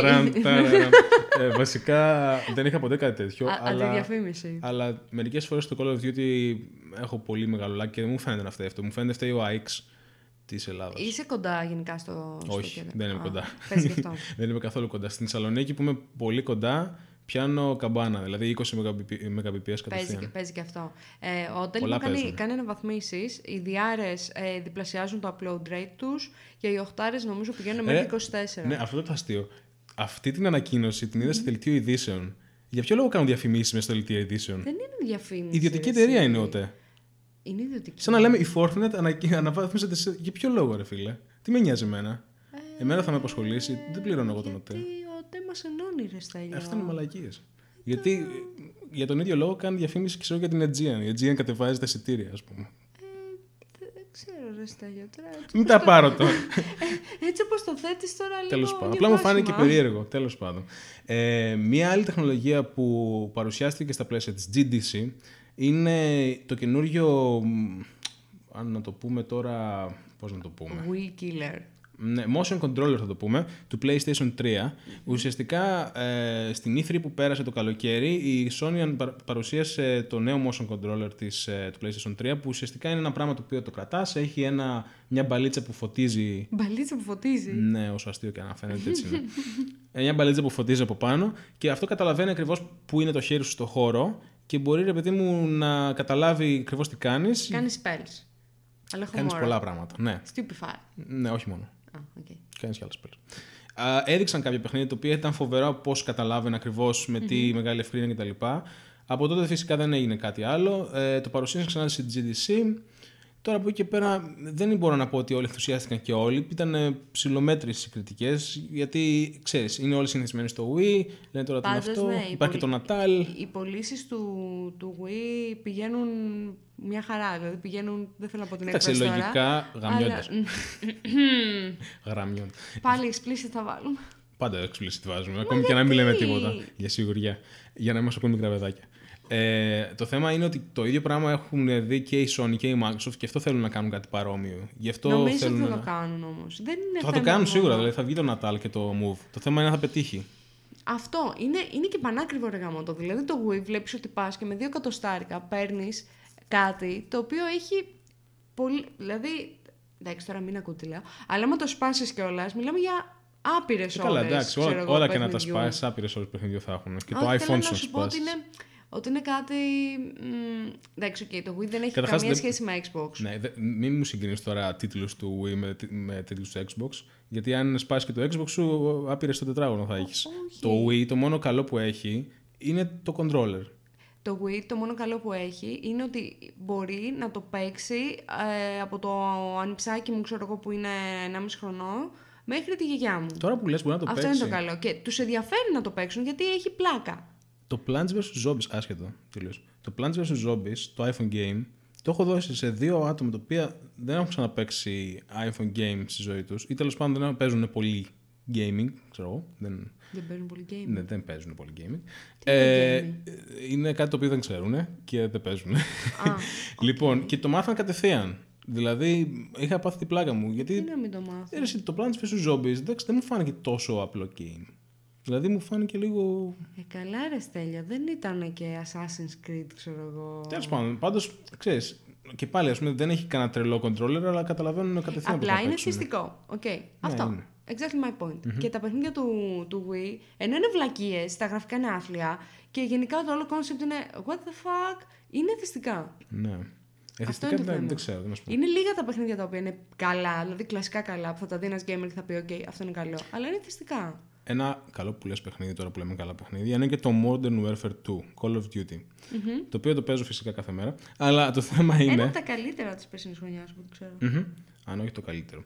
Βασικά δεν είχα ποτέ κάτι τέτοιο. Αντιδιαφήμιση. Αλλά μερικές φορές στο Call of Duty έχω πολύ μεγάλο lag και δεν μου φαίνεται να φταίει αυτό. Μου φαίνεται φταίει ο AX της Ελλάδας. Είσαι κοντά γενικά στο Όχι, δεν είμαι κοντά. Παίζει και αυτό. Δεν είμαι καθόλου κοντά. Στην Θεσσαλονίκη που είμαι πολύ κοντά, πιάνω καμπάνα, δηλαδή 20 Mbps κατευθείαν. Παίζει και αυτό. Όταν κάνει αναβαθμίσεις, οι διάρες διπλασιάζουν το upload rate τους και οι οχτάρες νομίζω πηγαίνουν μέχρι 24. Ναι, αυτό το αστείο. Αυτή την ανακοίνωση την είδα σε δελτίο ειδήσεων. Για ποιο λόγο κάνουν διαφημίσεις μέσα στο δελτίο ειδήσεων? Δεν είναι διαφήμιση. Ιδιωτική εταιρεία είναι ο ΤΕ. Είναι ιδιωτική. Σαν να λέμε η Fortnite αναβάθμισε. Για ποιο λόγο, ρε φίλε? Τι με νοιάζει εμένα? Εμένα θα με απασχολήσει. Δεν πληρώνω εγώ τον ΟΤΕ. Γιατί ο ΟΤΕ μας ενώνει, ρε Στέλιο. Αυτά είναι μαλακίες. Γιατί για τον ίδιο λόγο κάνει διαφήμιση ξέρω για την Aegean. Η Aegean κατεβάζει τα εισιτήρια, ας πούμε. Δεν ξέρω, ρε Στέλιο. Μην τα πάρω τώρα. Έτσι όπως το θέτεις τώρα λίγο. Τέλος πάντων. Απλά μου φάνηκε περίεργο. Τέλος πάντων. Μία άλλη τεχνολογία που παρουσιάστηκε στα πλαίσια της GDC είναι το καινούριο. Αν να το πούμε τώρα. Πώς να το πούμε? Wii Killer. Ναι, motion controller θα το πούμε, του PlayStation 3. Ουσιαστικά στην E3 που πέρασε το καλοκαίρι, η Sony παρουσίασε το νέο motion controller του PlayStation 3, που ουσιαστικά είναι ένα πράγμα το οποίο το κρατάς, έχει μια μπαλίτσα που φωτίζει. Μπαλίτσα που φωτίζει. Ναι, όσο αστείο και να φαίνεται, έτσι είναι. Μια μπαλίτσα που φωτίζει από πάνω και αυτό καταλαβαίνει ακριβώς που είναι το χέρι σου στο χώρο και μπορεί, ρε παιδί μου, να καταλάβει ακριβώς τι κάνεις. Κάνεις spells. Κάνεις πολλά πράγματα. Ναι. Stupefy. Ναι, όχι μόνο. Okay. Κάνεις και άλλες spells. Έδειξαν κάποια παιχνίδια τα οποία ήταν φοβερά πώς καταλάβαινε ακριβώς με τι μεγάλη ευκρίνεια κτλ. Από τότε φυσικά δεν έγινε κάτι άλλο. Το παρουσίασαν ξανά στη GDC. Τώρα από εκεί και πέρα δεν μπορώ να πω ότι όλοι ενθουσιάστηκαν και όλοι. Ήταν ψιλομέτρες οι κριτικές, γιατί ξέρεις, είναι όλοι συνηθισμένοι στο Wii, λένε τώρα τι είναι αυτό, ναι, υπάρχει και το Natal. Οι πωλήσεις του Wii πηγαίνουν μια χαρά, δηλαδή πηγαίνουν, δεν θέλω να πω την έκφραση τώρα. Λογικά γαμιώντας. Γραμιών. Πάλι explicit θα βάλουμε. Πάντα explicit βάζουμε, ακόμη και να μην λέμε τίποτα, για σιγουριά, για να μας ακούν μικρά παιδάκια. Το θέμα είναι ότι το ίδιο πράγμα έχουν δει και η Sony και η Microsoft και αυτό θέλουν να κάνουν κάτι παρόμοιο. Γι' αυτό νομίζω ότι θα το κάνουν όμως. Θα το κάνουν σίγουρα, δηλαδή θα βγει το Natal και το Move. Το θέμα είναι να θα πετύχει. Αυτό είναι και πανάκριβο ρεγαμότο. Δηλαδή το Wii βλέπεις ότι πας και με 2 εκατοστάρικα παίρνεις κάτι το οποίο έχει πολύ. Δηλαδή. Εντάξει, τώρα μην ακούω τι λέω. Αλλά άμα το σπάσεις κιόλας, μιλάμε για άπειρες ώρες. Καλά, εντάξει, όλα και να τα σπάσεις, άπειρες ώρες παιχνιδιού θα έχουν. Και το iPhone σου σπάσεις. Ότι είναι κάτι. Εντάξει, okay, το Wii δεν έχει καμία σχέση με Xbox. Ναι, μην μου συγκρίνεις τώρα τίτλους του Wii με τίτλους του Xbox. Γιατί αν σπάσει και το Xbox σου, άπειρες το τετράγωνο θα έχεις. Το Wii, το μόνο καλό που έχει είναι το controller. Το Wii, το μόνο καλό που έχει είναι ότι μπορεί να το παίξει από το ανιψάκι μου, ξέρω εγώ, που είναι 1,5 χρονών, μέχρι τη γιαγιά μου. Τώρα που λες μπορεί να το παίξει. Αυτό είναι το καλό. Και τους ενδιαφέρει να το παίξουν γιατί έχει πλάκα. Το Plants vs. Zombies, άσχετο, τελείως. Το Plants vs. Zombies, το iPhone game, το έχω δώσει σε 2 άτομα τα οποία δεν έχουν ξαναπαίξει iPhone game στη ζωή τους ή τέλος πάντων δεν παίζουν πολύ gaming, ξέρω εγώ. Δεν παίζουν πολύ gaming. Ναι, δεν παίζουν πολύ gaming. Είναι κάτι το οποίο δεν ξέρουν και δεν παίζουν. Λοιπόν, και το μάθαν κατευθείαν. Δηλαδή, είχα πάθει την πλάκα μου. Γιατί τι να μην το μάθω. Το Plants vs. Zombies δεν μου φάνηκε τόσο απλό game. Δηλαδή μου φάνηκε λίγο. Καλά, ρε Στέλια, δεν ήταν και Assassin's Creed, ξέρω εγώ. Τέλος πάντων, πάντως ξέρεις. Και πάλι, ας πούμε, δεν έχει κανένα τρελό controller, αλλά καταλαβαίνουν κατευθείαν. Απλά είναι θυστικό. Okay. Ναι, αυτό. Είναι. Exactly my point. Και τα παιχνίδια του Wii, ενώ είναι βλακίες, τα γραφικά είναι άθλια και γενικά το όλο concept είναι what the fuck, είναι θυστικά. Ναι. Θυστικά δεν ξέρω. Είναι λίγα τα παιχνίδια τα οποία είναι καλά, δηλαδή κλασικά καλά, που θα τα δει ένας gamer και θα πει OK, αυτό είναι καλό. Αλλά είναι θυστικά. Ένα καλό που λες παιχνίδι, τώρα που λέμε καλά παιχνίδια, είναι και το Modern Warfare 2, Call of Duty. Το οποίο το παίζω φυσικά κάθε μέρα. Αλλά το θέμα είναι. Ένα από τα καλύτερα της περσινής χρονιάς που το ξέρω. Αν όχι το καλύτερο.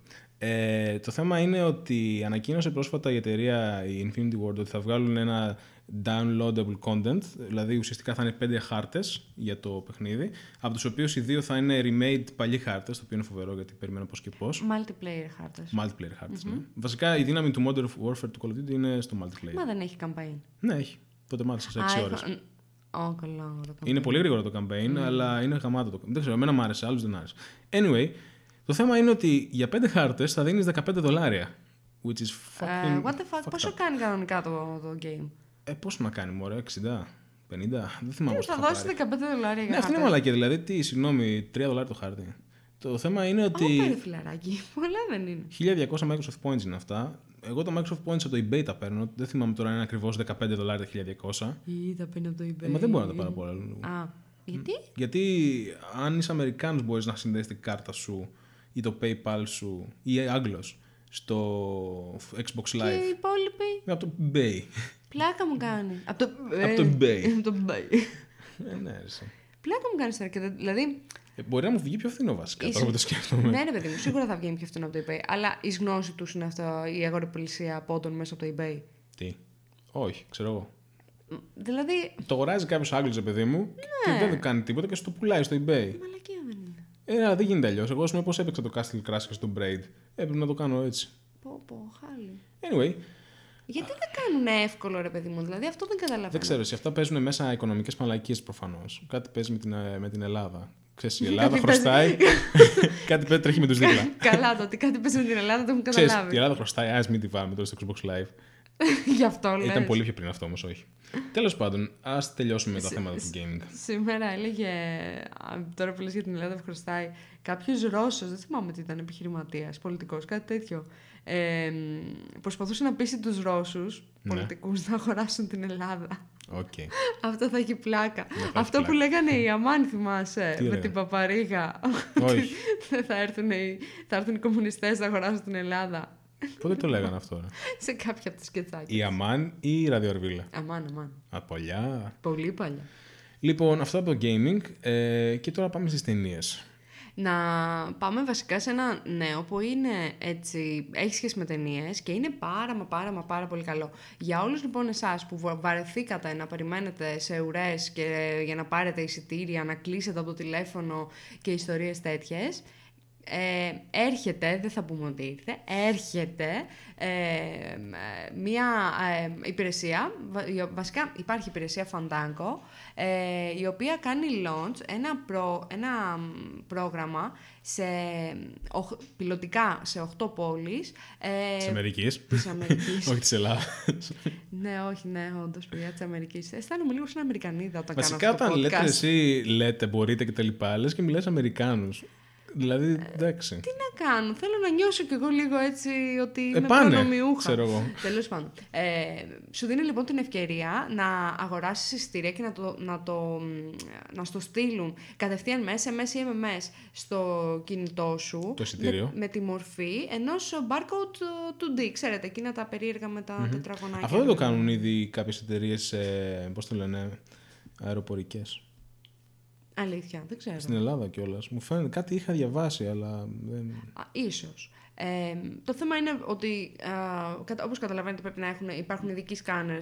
Το θέμα είναι ότι ανακοίνωσε πρόσφατα η εταιρεία, η Infinity Ward, ότι θα βγάλουν ένα downloadable content, δηλαδή ουσιαστικά θα είναι 5 χάρτες για το παιχνίδι, από τους οποίους οι 2 θα είναι remade παλιοί χάρτες, το οποίο είναι φοβερό γιατί περιμένω πώς και πώς. Multiplayer χάρτες. Ναι. Βασικά η δύναμη του Modern Warfare του Call of Duty είναι στο multiplayer. Μα δεν έχει campaign. Ναι, έχει. Το τερμάτισα σε 6 ώρες. Καλά, είναι πολύ γρήγορο το campaign, αλλά είναι γαμάτο το campaign. Δεν ξέρω, εμένα μου άρεσε, άλλους δεν άρεσε. Anyway, το θέμα είναι ότι για 5 χάρτες θα δίνεις $15. Which is fucking. What the fuck, πόσο κάνει κανονικά το game? Πόσο να κάνει, μωρέ, 60, 50, δεν θυμάμαι πώς θα δώσει $15 για ναι, αυτή είναι μαλακία, δηλαδή, τι, συγγνώμη, $3 το χάρτη. Το θέμα είναι ότι. Όχι, φιλαράκι, πολλά δεν είναι. 1200 Microsoft Points είναι αυτά. Εγώ τα Microsoft Points από το eBay τα παίρνω. Δεν θυμάμαι τώρα αν είναι ακριβώς $15 τα 1200. Ή τα παίρνει από το eBay. Μα δεν μπορώ να τα πάρω πολλά. Γιατί? Γιατί αν είσαι Αμερικάνος μπορείς να συνδέσεις την κάρτα σου ή το PayPal σου ή Άγγλος στο Xbox Live. Και οι υπόλοιποι. Από το eBay. Πλάκα μου κάνει. Από το eBay. Ναι, πλάκα μου κάνει τώρα. Δηλαδή. Μπορεί να μου βγει πιο φθηνό βασικά. Τώρα που το σκέφτομαι. Ναι, παιδί μου, σίγουρα θα βγει πιο φθηνό από το eBay. Αλλά η γνώση του είναι αυτό, η αγοραπολισία πόντων μέσα από το eBay. Τι. Όχι, ξέρω εγώ. Δηλαδή. Το αγοράζει κάποιο Άγγλος, παιδί μου, και δεν κάνει τίποτα και σου το πουλάει στο eBay. Μαλακία δεν είναι. Αλλά δεν γίνεται αλλιώ. Εγώ, ας πούμε, πώς έπαιξα το Castle Crashers στο Braid. Έπρεπε να το κάνω έτσι. Πω, χάλι. Anyway. Γιατί δεν κάνουν εύκολο, ρε παιδί μου, δηλαδή αυτό δεν καταλαβαίνω. Δεν ξέρω, σε αυτά παίζουν μέσα οικονομικές μαλακίες προφανώς. Κάτι παίζει με την Ελλάδα. Ξέρεις, η Ελλάδα χρωστάει. Κάτι τρέχει με τους δίπλα. Καλά, το ότι κάτι παίζει με την Ελλάδα το έχουν καταλάβει. Ξέρεις, η Ελλάδα χρωστάει, ας μην τη βάλουμε τώρα στο Xbox Live. Γι' αυτό λες. Ήταν πολύ πιο πριν αυτό όμως, όχι. Τέλος πάντων, ας τελειώσουμε με τα θέματα του gaming. Σήμερα έλεγε, τώρα που λες για την Ελλάδα που χρωστάει, κάποιος Ρώσος, δεν θυμάμαι τι ήταν, επιχειρηματίας, πολιτικός, κάτι τέτοιο, προσπαθούσε να πείσει τους Ρώσους πολιτικούς να αγοράσουν την Ελλάδα. Okay. Αυτό θα έχει πλάκα. Αυτό που λέγανε οι Αμάν, θυμάσαι, με την Παπαρίγα. Όχι. Θα έρθουν οι κομμουνιστές να αγοράσουν την Ελλάδα. Πότε το λέγανε αυτό, Σε κάποια από τις σκετσάκια. Η Αμάν ή η Ραδιορβίλα? Αμάν. Από παλιά. Πολύ παλιά. Λοιπόν, αυτό από το gaming και τώρα πάμε στις ταινίες. Να πάμε βασικά σε ένα νέο που είναι έτσι, έχει σχέση με ταινίες και είναι πάρα πολύ καλό. Για όλους λοιπόν εσάς που βαρεθήκατε να περιμένετε σε ουρές και για να πάρετε εισιτήρια, να κλείσετε από το τηλέφωνο και ιστορίες τέτοιες, έρχεται, δεν θα πούμε ότι ήρθε, έρχεται μια υπηρεσία, βασικά υπάρχει υπηρεσία Fandango, η οποία κάνει launch ένα πρόγραμμα πιλωτικά σε 8 πόλεις. Της Αμερικής. Της Αμερικής. Όχι της Ελλάδας. Ναι, όχι, ναι, όντως, παιδιά της Αμερικής. Αισθάνομαι λίγο σαν Αμερικανίδα όταν βασικά, κάνω αυτό το podcast. όταν λέτε εσύ, λέτε, μπορείτε και τα λοιπά, λες και μιλάς Αμερικάνους. Δηλαδή, εντάξει. Τι να κάνω, θέλω να νιώσω κι εγώ λίγο έτσι ότι είμαι προνομιούχα. Ξέρω εγώ. Τέλος πάντων. Σου δίνει λοιπόν την ευκαιρία να αγοράσεις εισιτήρια και να στο στείλουν κατευθείαν μέσα ή MMS στο κινητό σου. Το εισιτήριο. Με τη μορφή ενός barcode 2D. Ξέρετε, εκείνα τα περίεργα με τα τετραγωνάκια. Αυτό δεν το κάνουν ήδη κάποιες εταιρείες, πώς το λένε, αεροπορικές? Αλήθεια, δεν ξέρω. Στην Ελλάδα κιόλας. Μου φαίνεται κάτι είχα διαβάσει, αλλά δεν... Ίσως. Το θέμα είναι ότι, όπως καταλαβαίνετε, πρέπει να υπάρχουν ειδικοί σκάνερ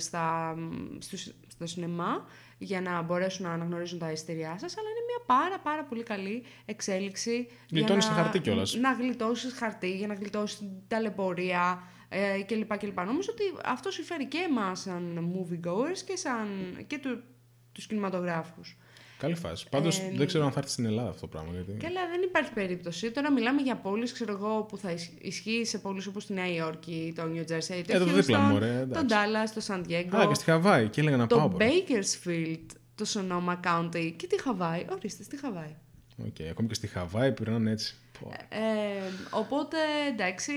στο σινεμά για να μπορέσουν να αναγνωρίζουν τα εισιτήριά σας, αλλά είναι μια πάρα πολύ καλή εξέλιξη. Γλιτώνεις χαρτί κιόλας. Να γλιτώσεις χαρτί, για να γλιτώσεις ταλαιπωρία κλπ. Νομίζω ότι αυτό συμφέρει και εμάς σαν moviegoers και τους κινηματογράφους. Καλή φάση. Πάντως δεν ξέρω αν θα έρθει στην Ελλάδα αυτό το πράγμα. Γιατί... Καλά, δεν υπάρχει περίπτωση. Τώρα μιλάμε για πόλεις, ξέρω εγώ, που θα ισχύει σε πόλεις όπως τη Νέα Υόρκη, το New Jersey, το δίπλα μου, το Dallas, το San Diego. Αλλά και στη Χαβάη, και έλεγα να πάω. Το Bakersfield, το Sonoma County και τη Χαβάη. Ορίστε, στη Χαβάη. Ακόμη και στη Χαβάη πήραν έτσι. Οπότε, εντάξει,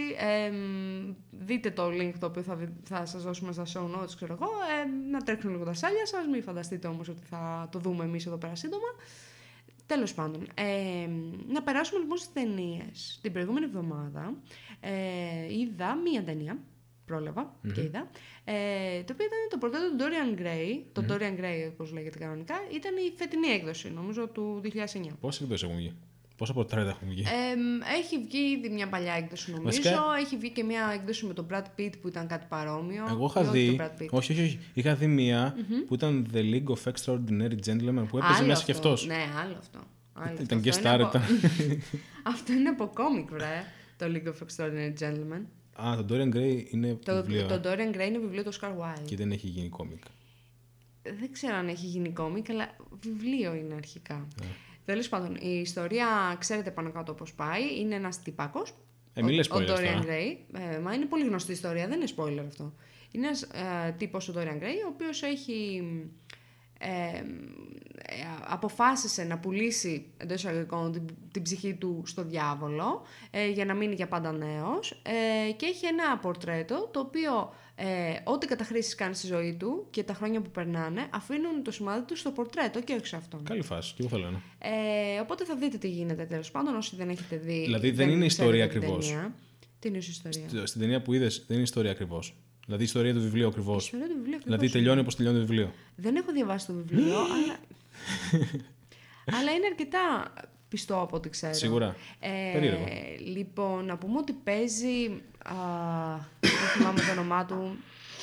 δείτε το link το οποίο θα σας δώσουμε στα show notes, ξέρω εγώ, να τρέξουν λίγο τα σάλια σας, μην φανταστείτε όμως ότι θα το δούμε εμείς εδώ πέρα σύντομα. Τέλος πάντων, να περάσουμε λοιπόν στις ταινίες. Την προηγούμενη εβδομάδα είδα μία ταινία, πρόλαβα και είδα, το οποίο ήταν το πορτρέτο του Dorian Gray, το Dorian Gray όπως λέγεται κανονικά, ήταν η φετινή έκδοση, νομίζω, του 2009. Πόσες εκδόσεις έχουν βγει? Πόσα πορτρέτα έχουν βγει? Έχει βγει ήδη μια παλιά έκδοση, νομίζω. Βασικά... Έχει βγει και μια έκδοση με τον Brad Pitt που ήταν κάτι παρόμοιο. Εγώ είχα δει. Όχι. Είχα δει μια που ήταν The League of Extraordinary Gentlemen που έπαιζε μέσα και αυτός. Ναι, άλλο αυτό. Ήταν και star. Αυτό είναι από κόμικ, βρε. Το League of Extraordinary Gentlemen. Το Dorian Gray είναι βιβλίο. Το Dorian Gray είναι βιβλίο του Oscar Wilde. Και δεν έχει γίνει κόμικ. Δεν ξέρω αν έχει γίνει κόμικ, αλλά βιβλίο είναι αρχικά. Τέλος πάντων, η ιστορία ξέρετε πάνω κάτω πώς πάει. Είναι ένας τυπάκος. Μην λες spoiler. Ο Dorian Gray. Μα είναι πολύ γνωστή ιστορία, δεν είναι spoiler αυτό. Είναι ένας τύπος ο Dorian Gray, ο οποίος έχει αποφάσισε να πουλήσει εντός εισαγωγικών την ψυχή του στο διάβολο για να μείνει για πάντα νέος και έχει ένα πορτρέτο το οποίο ό,τι καταχρήσεις κάνει στη ζωή του και τα χρόνια που περνάνε αφήνουν το σημάδι του στο πορτρέτο και όχι σε αυτόν. Καλή φάση, και εγώ θέλω ένα. Οπότε θα δείτε τι γίνεται τέλος πάντων όσοι δεν έχετε δει. Δηλαδή δεν είναι ιστορία ακριβώς. Τι είναι η ιστορία? Στην ταινία που είδες δεν είναι ιστορία ακριβώς. Δηλαδή η ιστορία του βιβλίου ακριβώς. Δηλαδή τελειώνει όπως τελειώνει το βιβλίο. Δεν έχω διαβάσει το βιβλίο, αλλά είναι αρκετά πιστό από ό,τι ξέρω. Σίγουρα. Περίεργο. Λοιπόν, να πούμε ότι παίζει. Δεν θυμάμαι το όνομά του.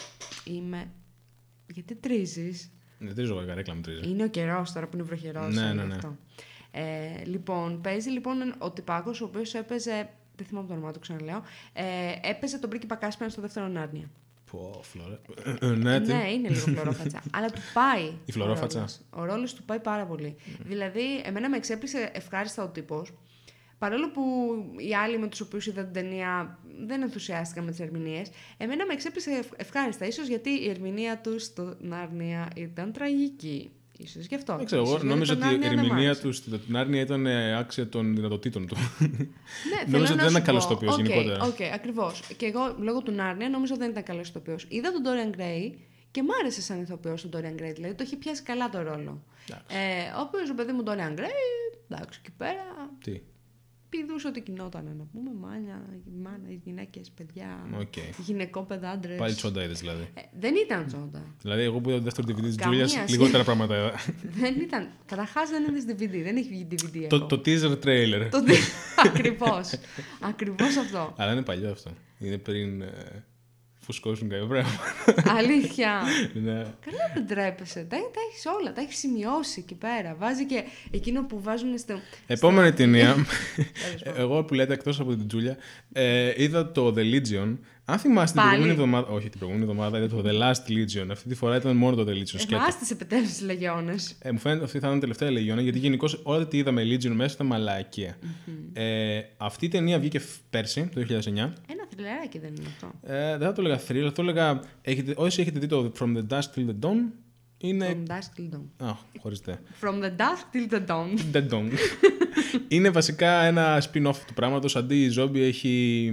Γιατί τρίζεις? Δεν τρίζω, καρέκλα μου τρίζει. Είναι ο καιρός τώρα που είναι βροχερός. Ναι. Λοιπόν, παίζει λοιπόν ο τυπάκος ο οποίος έπαιζε. Δεν θυμάμαι το όνομά του, ξαναλέω. Έπαιζε τον πρίγκιπα Κάσπιαν στο δεύτερο Νάρνια. Πω, φλωρέ. Ναι, είναι λίγο φλωρόφατσα. Αλλά του πάει. Η φλωρόφατσα. Ο ρόλος του πάει πάρα πολύ. Δηλαδή, εμένα με εξέπληξε ευχάριστα ο τύπος. Παρόλο που οι άλλοι με τους οποίους είδα την ταινία δεν ενθουσιάστηκαν με τις ερμηνείες, εμένα με εξέπληξε ευχάριστα. Ίσως γιατί η ερμηνεία του στο Νάρνια ήταν τραγική. Ίσως γι' αυτό. Δεν ξέρω, εγώ νόμιζα ότι η ερμηνεία του στην Νάρνια ήταν άξια των δυνατοτήτων του. Ναι, νόμιζα ότι δεν ήταν καλός ηθοποιός γενικότερα. Οκ, ακριβώς. Και εγώ λόγω του Νάρνια νόμιζα ότι δεν ήταν καλός ηθοποιός. Είδα τον Dorian Gray και μ' άρεσε σαν ηθοποιός τον Dorian Gray. Δηλαδή το είχε πιάσει καλά το ρόλο. Όπως ο παιδί μου Dorian Gray, εντάξει, εκεί πέρα. Τι. Πηδούσε ό,τι γινόταν, να πούμε. Μάνα, γυναίκες, παιδιά. Okay. Γυναικόπαιδα, άντρες. Πάλι τσόντα είδες δηλαδή. Δεν ήταν τσόντα. Δηλαδή, εγώ που είδα το δεύτερο DVD της Τζούλιας, λιγότερα πράγματα είδα. Δεν ήταν. Καταρχάς δεν είδες DVD, δεν έχει βγει DVD. Το teaser trailer. Ακριβώς. Ακριβώς αυτό. Αλλά είναι παλιό αυτό. Είναι πριν φουσκώσουν κάποια πράγματα. Αλήθεια. Ναι. Καλά δεν τρέπεσαι. Τα έχεις όλα, τα έχεις σημειώσει εκεί πέρα. Βάζει και εκείνο που βάζουν στο... Επόμενη ταινία. Εγώ που λέτε εκτός από την Τζούλια, είδα το The Legion. Αν θυμάστε την προηγούμενη εβδομάδα. Όχι, την προηγούμενη εβδομάδα είδα το The Last Legion. Αυτή τη φορά ήταν μόνο το The Legion. Εμάς επιτέλους τις Λεγιώνες. Μου φαίνεται αυτή θα είναι η τελευταία Λεγιώνα, γιατί γενικώς όλα τι είδαμε Legion μέσα ήταν μαλακία. Αυτή η ταινία βγήκε πέρσι, το 2009. Ένα θρυλεράκι δεν είναι αυτό. Δεν θα το έλεγα thriller, θα το έλεγα. Όσοι έχετε δει το From the Dusk Till the Dawn. Είναι... From Dusk Till Dawn. Χωριστέ. From the Dusk Till the Dawn. The Dawn. Είναι βασικά ένα spin-off του πράγματος. Αντί η ζόμπι έχει.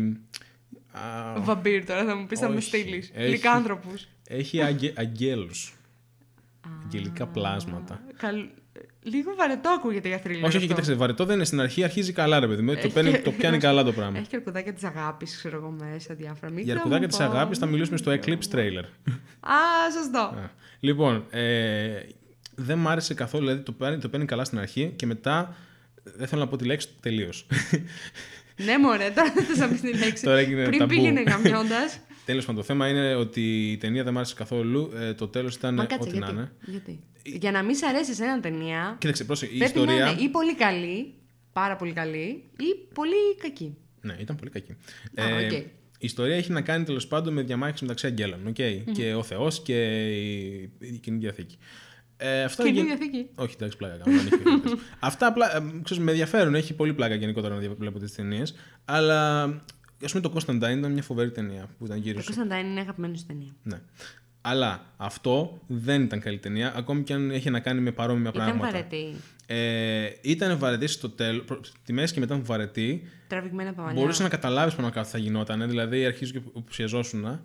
Βαμπύρ τώρα θα μου πεις, θα με στείλεις. Λυκάνθρωπους. Έχει αγγέλους. Αγγελικά πλάσματα. Λίγο βαρετό ακούγεται για θρύλα. Όχι, κοίταξε, βαρετό δεν είναι. Στην αρχή αρχίζει καλά, ρε παιδί μου. Το πιάνει καλά το πράγμα. Έχει και αρκουδάκια της αγάπης, ξέρω εγώ μέσα, διάφορα. Για αρκουδάκια της αγάπης θα μιλήσουμε στο Eclipse trailer. Σωστό. Λοιπόν, δεν μ' άρεσε καθόλου, δηλαδή το παίρνει καλά στην αρχή και μετά δεν θέλω να πω τη λέξη τελείως. Ναι, μωρέ, τώρα δεν θες να πεις τη λέξη. Πριν πήγαινε γαμιώντας. Τέλος πάντων, το θέμα είναι ότι η ταινία δεν μ' άρεσε καθόλου. Το τέλος ήταν ό,τι να είναι. Γιατί? Για να μην σ' αρέσει εσένα ταινία. Κοίταξε, πρόσεχε, η ιστορία. Να είναι ή πολύ καλή, πάρα πολύ καλή, ή πολύ κακή. Ναι, ήταν πολύ κακή. Okay. Η ιστορία έχει να κάνει τέλος πάντων με διαμάχες μεταξύ αγγέλων. Okay? Και ο Θεός και η Κοινή Διαθήκη. Κοινή Διαθήκη. Όχι, εντάξει, πλάκα κάνω. Αυτά απλά με ενδιαφέρουν. Έχει πολύ πλάκα γενικότερα να βλέπω τις ταινίες. Αλλά ας πούμε το Constantine ήταν μια φοβερή ταινία που ήταν γύρω. Το Constantine είναι αγαπημένη σου ταινία. Ναι. Αλλά αυτό δεν ήταν καλή ταινία, ακόμη και αν έχει να κάνει με παρόμοια πράγματα. Ήταν βαρετή. Ήταν βαρετή στο τέλος, τη μέση και μετά βαρετή. Τραβηγμένα από μαλλιά. Μπορούσε να καταλάβεις πάνω κάτω θα γινόταν, δηλαδή αρχίζουν και ουσιαζόσουν.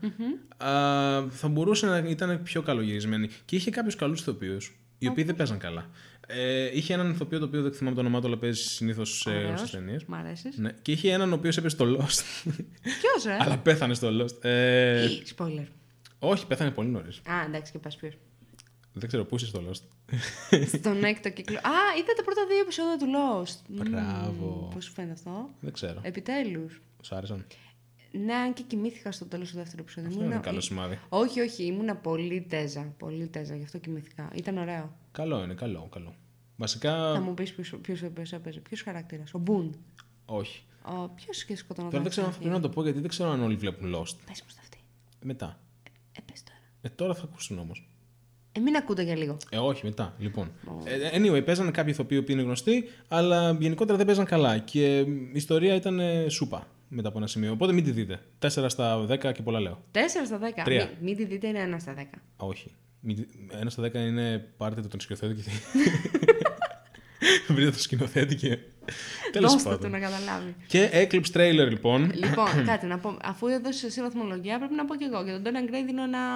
Θα μπορούσε να ήταν πιο καλογυρισμένη. Και είχε κάποιους καλούς ηθοποιούς, οι οποίοι δεν παίζαν καλά. Είχε έναν ηθοποιό το οποίο δεν θυμάμαι το όνομά του, αλλά παίζει συνήθως στις ταινίες. Μ' αρέσει. Ναι. Και είχε έναν ο οποίος έπαιζε στο Lost. Ποιος, αλλά πέθανε στο Lost. Spoiler. Όχι, πέθανε πολύ νωρίς. Εντάξει, και πας ποιος. Δεν ξέρω πού είσαι στο Lost. Στον έκτο κύκλο. Είδα τα πρώτα 2 επεισόδια του Lost. Μπράβο. Πώς σου φαίνεται αυτό? Δεν ξέρω. Επιτέλους. Σου άρεσαν? Ναι, αν και κοιμήθηκα στο τέλος του δεύτερου επεισόδιου. Αυτό είναι καλό σημάδι. Όχι, ήμουνα πολύ τέζα. Πολύ τέζα, γι' αυτό κοιμήθηκα. Ήταν ωραίο. Καλό είναι, καλό. Βασικά. Θα μου πεις ποιος έπαιζε. Ποιος χαρακτήρας? Ο Μπουν. Όχι. Ποιος και σκοτώνονταν? Τώρα δεν ξέρω αν θα πρέπει να το πω, γιατί δεν ξέρω αν όλοι βλέπουν Lost. Πες μου στα αυτή. Μετά. Πες τώρα. Τώρα θα ακούσουν όμως. Μην ακούτε για λίγο. Όχι, μετά. Λοιπόν. Anyway, παίζανε κάποιοι ηθοποιοί που είναι γνωστοί, αλλά γενικότερα δεν παίζαν καλά. Και η ιστορία ήταν σούπα μετά από ένα σημείο. Οπότε μην τη δείτε. 4 στα 10 και πολλά λέω. 4 στα 10. Μην τη δείτε, είναι 1 στα 10. Όχι. 1 στα 10 είναι πάρτε τον σκηνοθέτη και. Βρείτε τον σκηνοθέτη και. Δώστε του να καταλάβει. Και Eclipse trailer λοιπόν. Λοιπόν, κάτι να πω. Αφού έδωσε εσύ βαθμολογία, πρέπει να πω και εγώ. Για τον Dorian Gray δίνω ένα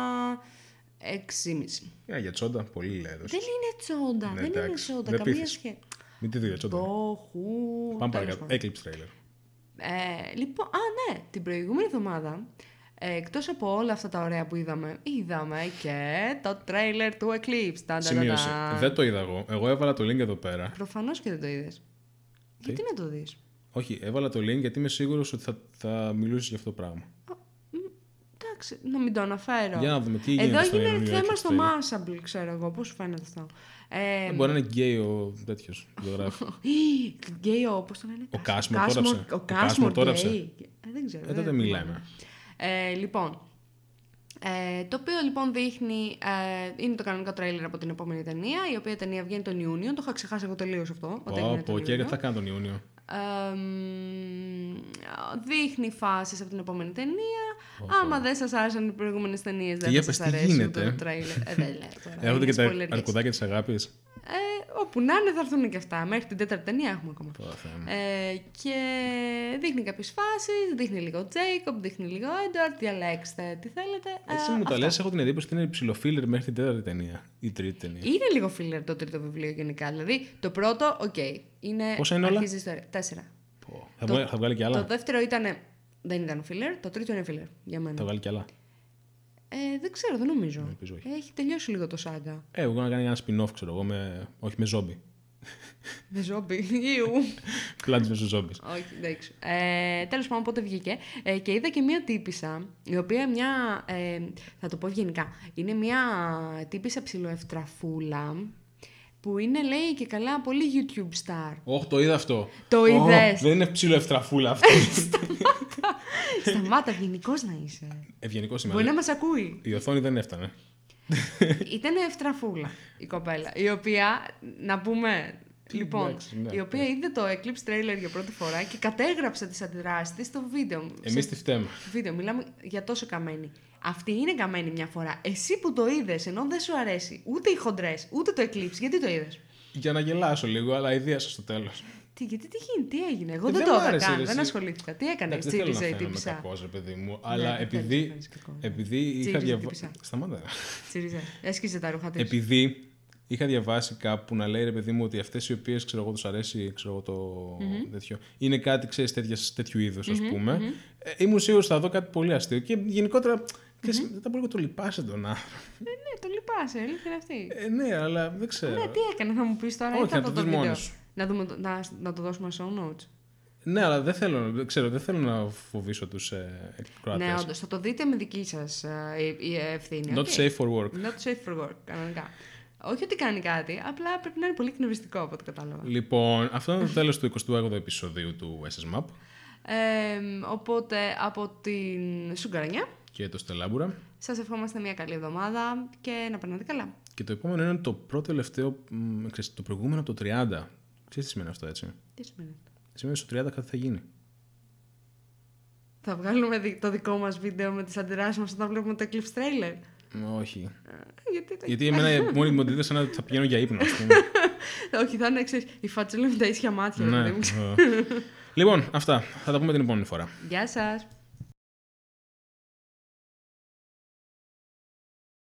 6,5. Για τσόντα, πολύ λέει. Δεν είναι τσόντα. Ναι, δεν είναι τσόντα. Καμία σχέση. Μην τη δείτε τσόντα. Πάμε παρακάτω. Eclipse trailer. Λοιπόν, ναι, την προηγούμενη εβδομάδα, εκτός από όλα αυτά τα ωραία που είδαμε και το τρέιλερ του Eclipse. Σημείωσε. Δεν το είδα εγώ. Εγώ έβαλα το link εδώ πέρα. Προφανώς και δεν το είδες. Γιατί να το δεις? Όχι, έβαλα το link γιατί είμαι σίγουρος ότι θα μιλήσεις για αυτό το πράγμα. Εντάξει, να μην το αναφέρω. Για να δούμε τι γίνεται. Εδώ γίνεται θέμα στο Mashable, ξέρω εγώ. Πώς σου φαίνεται αυτό? Μπορεί να είναι γκέι ο τέτοιος βιογράφος. Γκέι πώς το λένε? Ο Κάσμορ τόρεψε. Δεν ξέρω. Εδώ δεν μιλάμε. Λοιπόν, Το οποίο λοιπόν δείχνει, είναι το κανονικό τρέιλερ από την επόμενη ταινία, η οποία ταινία βγαίνει τον Ιούνιο. Το είχα ξεχάσει εγώ τελείως αυτό. Και τι θα κάνω τον Ιούνιο. Δείχνει φάσεις από την επόμενη ταινία. Άμα δεν σας άρεσαν οι προηγούμενες ταινίες, δεν θα σας αρέσει το τρέιλερ. Δεν λέω τώρα. Έχονται και τα αρκουδάκια της αγάπης. Όπου να είναι θα έρθουν και αυτά. Μέχρι την τέταρτη ταινία έχουμε ακόμα. Και δείχνει κάποιες φάσεις, δείχνει λίγο Jacob, δείχνει λίγο Edward, διαλέξτε τι θέλετε. Έτσι μου τα λες, έχω την εντύπωση ότι είναι ψιλοφίλερ μέχρι την τέταρτη ταινία ή τρίτη ταινία. Είναι λίγο φίλερ το τρίτο βιβλίο γενικά. Δηλαδή το πρώτο, είναι. Πόσα είναι όλα? Ιστορία. 4. Θα βγάλει κι άλλα. Το δεύτερο δεν ήταν φίλερ, το τρίτο είναι φίλερ για μένα. Θα βγάλει κι άλλα. Δεν ξέρω, δεν νομίζω. Έχει τελειώσει λίγο το σάγκα. Εγώ να κάνει ένα spin-off, ξέρω εγώ, όχι με ζόμπι. Με ζόμπι, ιου. Plants vs. Zombies. Όχι, εντάξει. Τέλος πάντων, πότε βγήκε. Και είδα και μία τύπισσα, η οποία θα το πω ευγενικά, είναι μία τύπισσα ψιλοευτραφούλα, που είναι, λέει και καλά, πολύ YouTube star. Όχι, το είδα αυτό. Το είδες? Δεν είναι ψιλοευτραφούλα αυτό. Σταμάτα, ευγενικός να είσαι. Ευγενικός είμαι. Μπορεί να μας ακούει. Η οθόνη δεν έφτανε. Ήταν ευτραφούλα η κοπέλα, η οποία, να πούμε, λοιπόν, Εντάξει, ναι, η οποία είδε το Eclipse trailer για πρώτη φορά και κατέγραψε τις αντιδράσεις της στο βίντεο. Εμείς τη φταίμε. Βίντεο, μιλάμε για τόσο καμένη. Αυτή είναι καμένη μια φορά. Εσύ που το είδες, ενώ δεν σου αρέσει ούτε οι χοντρές, ούτε το Eclipse, γιατί το είδες? Για να γελάσω λίγο, αλλά ιδίασα στο τέλος. Τι έγινε, εγώ δεν το είδα καν, δεν ασχολήθηκα. Τι έκανε, τσίριζε η τύπισσα? Δεν θέλω να παιδί μου, αλλά επειδή είχα διαβάσει. Σταμάτα. Τσίριζε, έσκησε τα ρούχα της. Επειδή είχα διαβάσει κάπου να λέει, ρε παιδί μου, ότι αυτές οι οποίες, ξέρω εγώ, τους αρέσει, ξέρω εγώ, το τέτοιο, είναι κάτι, ξέρεις, τέτοιου είδους, ας πούμε. Ήμουν σίγουρος θα δω κάτι πολύ αστείο και γενικότερα. Δεν θα μπορεί να το λυπάσαι τον άνθρωπο. Ναι, το λυπάσαι, αλήθεια είναι αυτή. Ναι, αλλά δεν ξέρω. Ναι, τι έκανε, θα μου πεις τώρα? Όχι, να το δεις μόνος. Να το δώσουμε show notes. Ναι, αλλά δεν θέλω να φοβήσω τους Κροάτες. Ναι, όντως, θα το δείτε με δική σας ευθύνη. Not safe for work. Not safe for work, κανονικά. Όχι ότι κάνει κάτι, απλά πρέπει να είναι πολύ εκνευριστικό από ό,τι κατάλαβα. Λοιπόν, αυτό είναι το τέλος του 28ου επεισοδίου του SS Map. Οπότε, από την Σουγκαρανιά και το Στελάμπουρα. Σας ευχόμαστε μια καλή εβδομάδα και να περνάτε καλά. Και το επόμενο είναι το πρώτο τελευταίο, το προηγούμενο από το 30. Ξέρεις τι σημαίνει αυτό, έτσι? Τι σημαίνει αυτό? Σημαίνει στο 30 κάτι θα γίνει. Θα βγάλουμε το δικό μας βίντεο με τις αντιδράσεις μας όταν βλέπουμε το Eclipse trailer. Όχι. Γιατί εμένα μόνη μου αντίδραση είναι ότι θα πηγαίνω για ύπνο, ας πούμε. Όχι, θα είναι η φατσούλα με τα ίσια μάτια. Ναι. Λοιπόν, αυτά. Θα τα πούμε την επόμενη φορά. Γεια σας.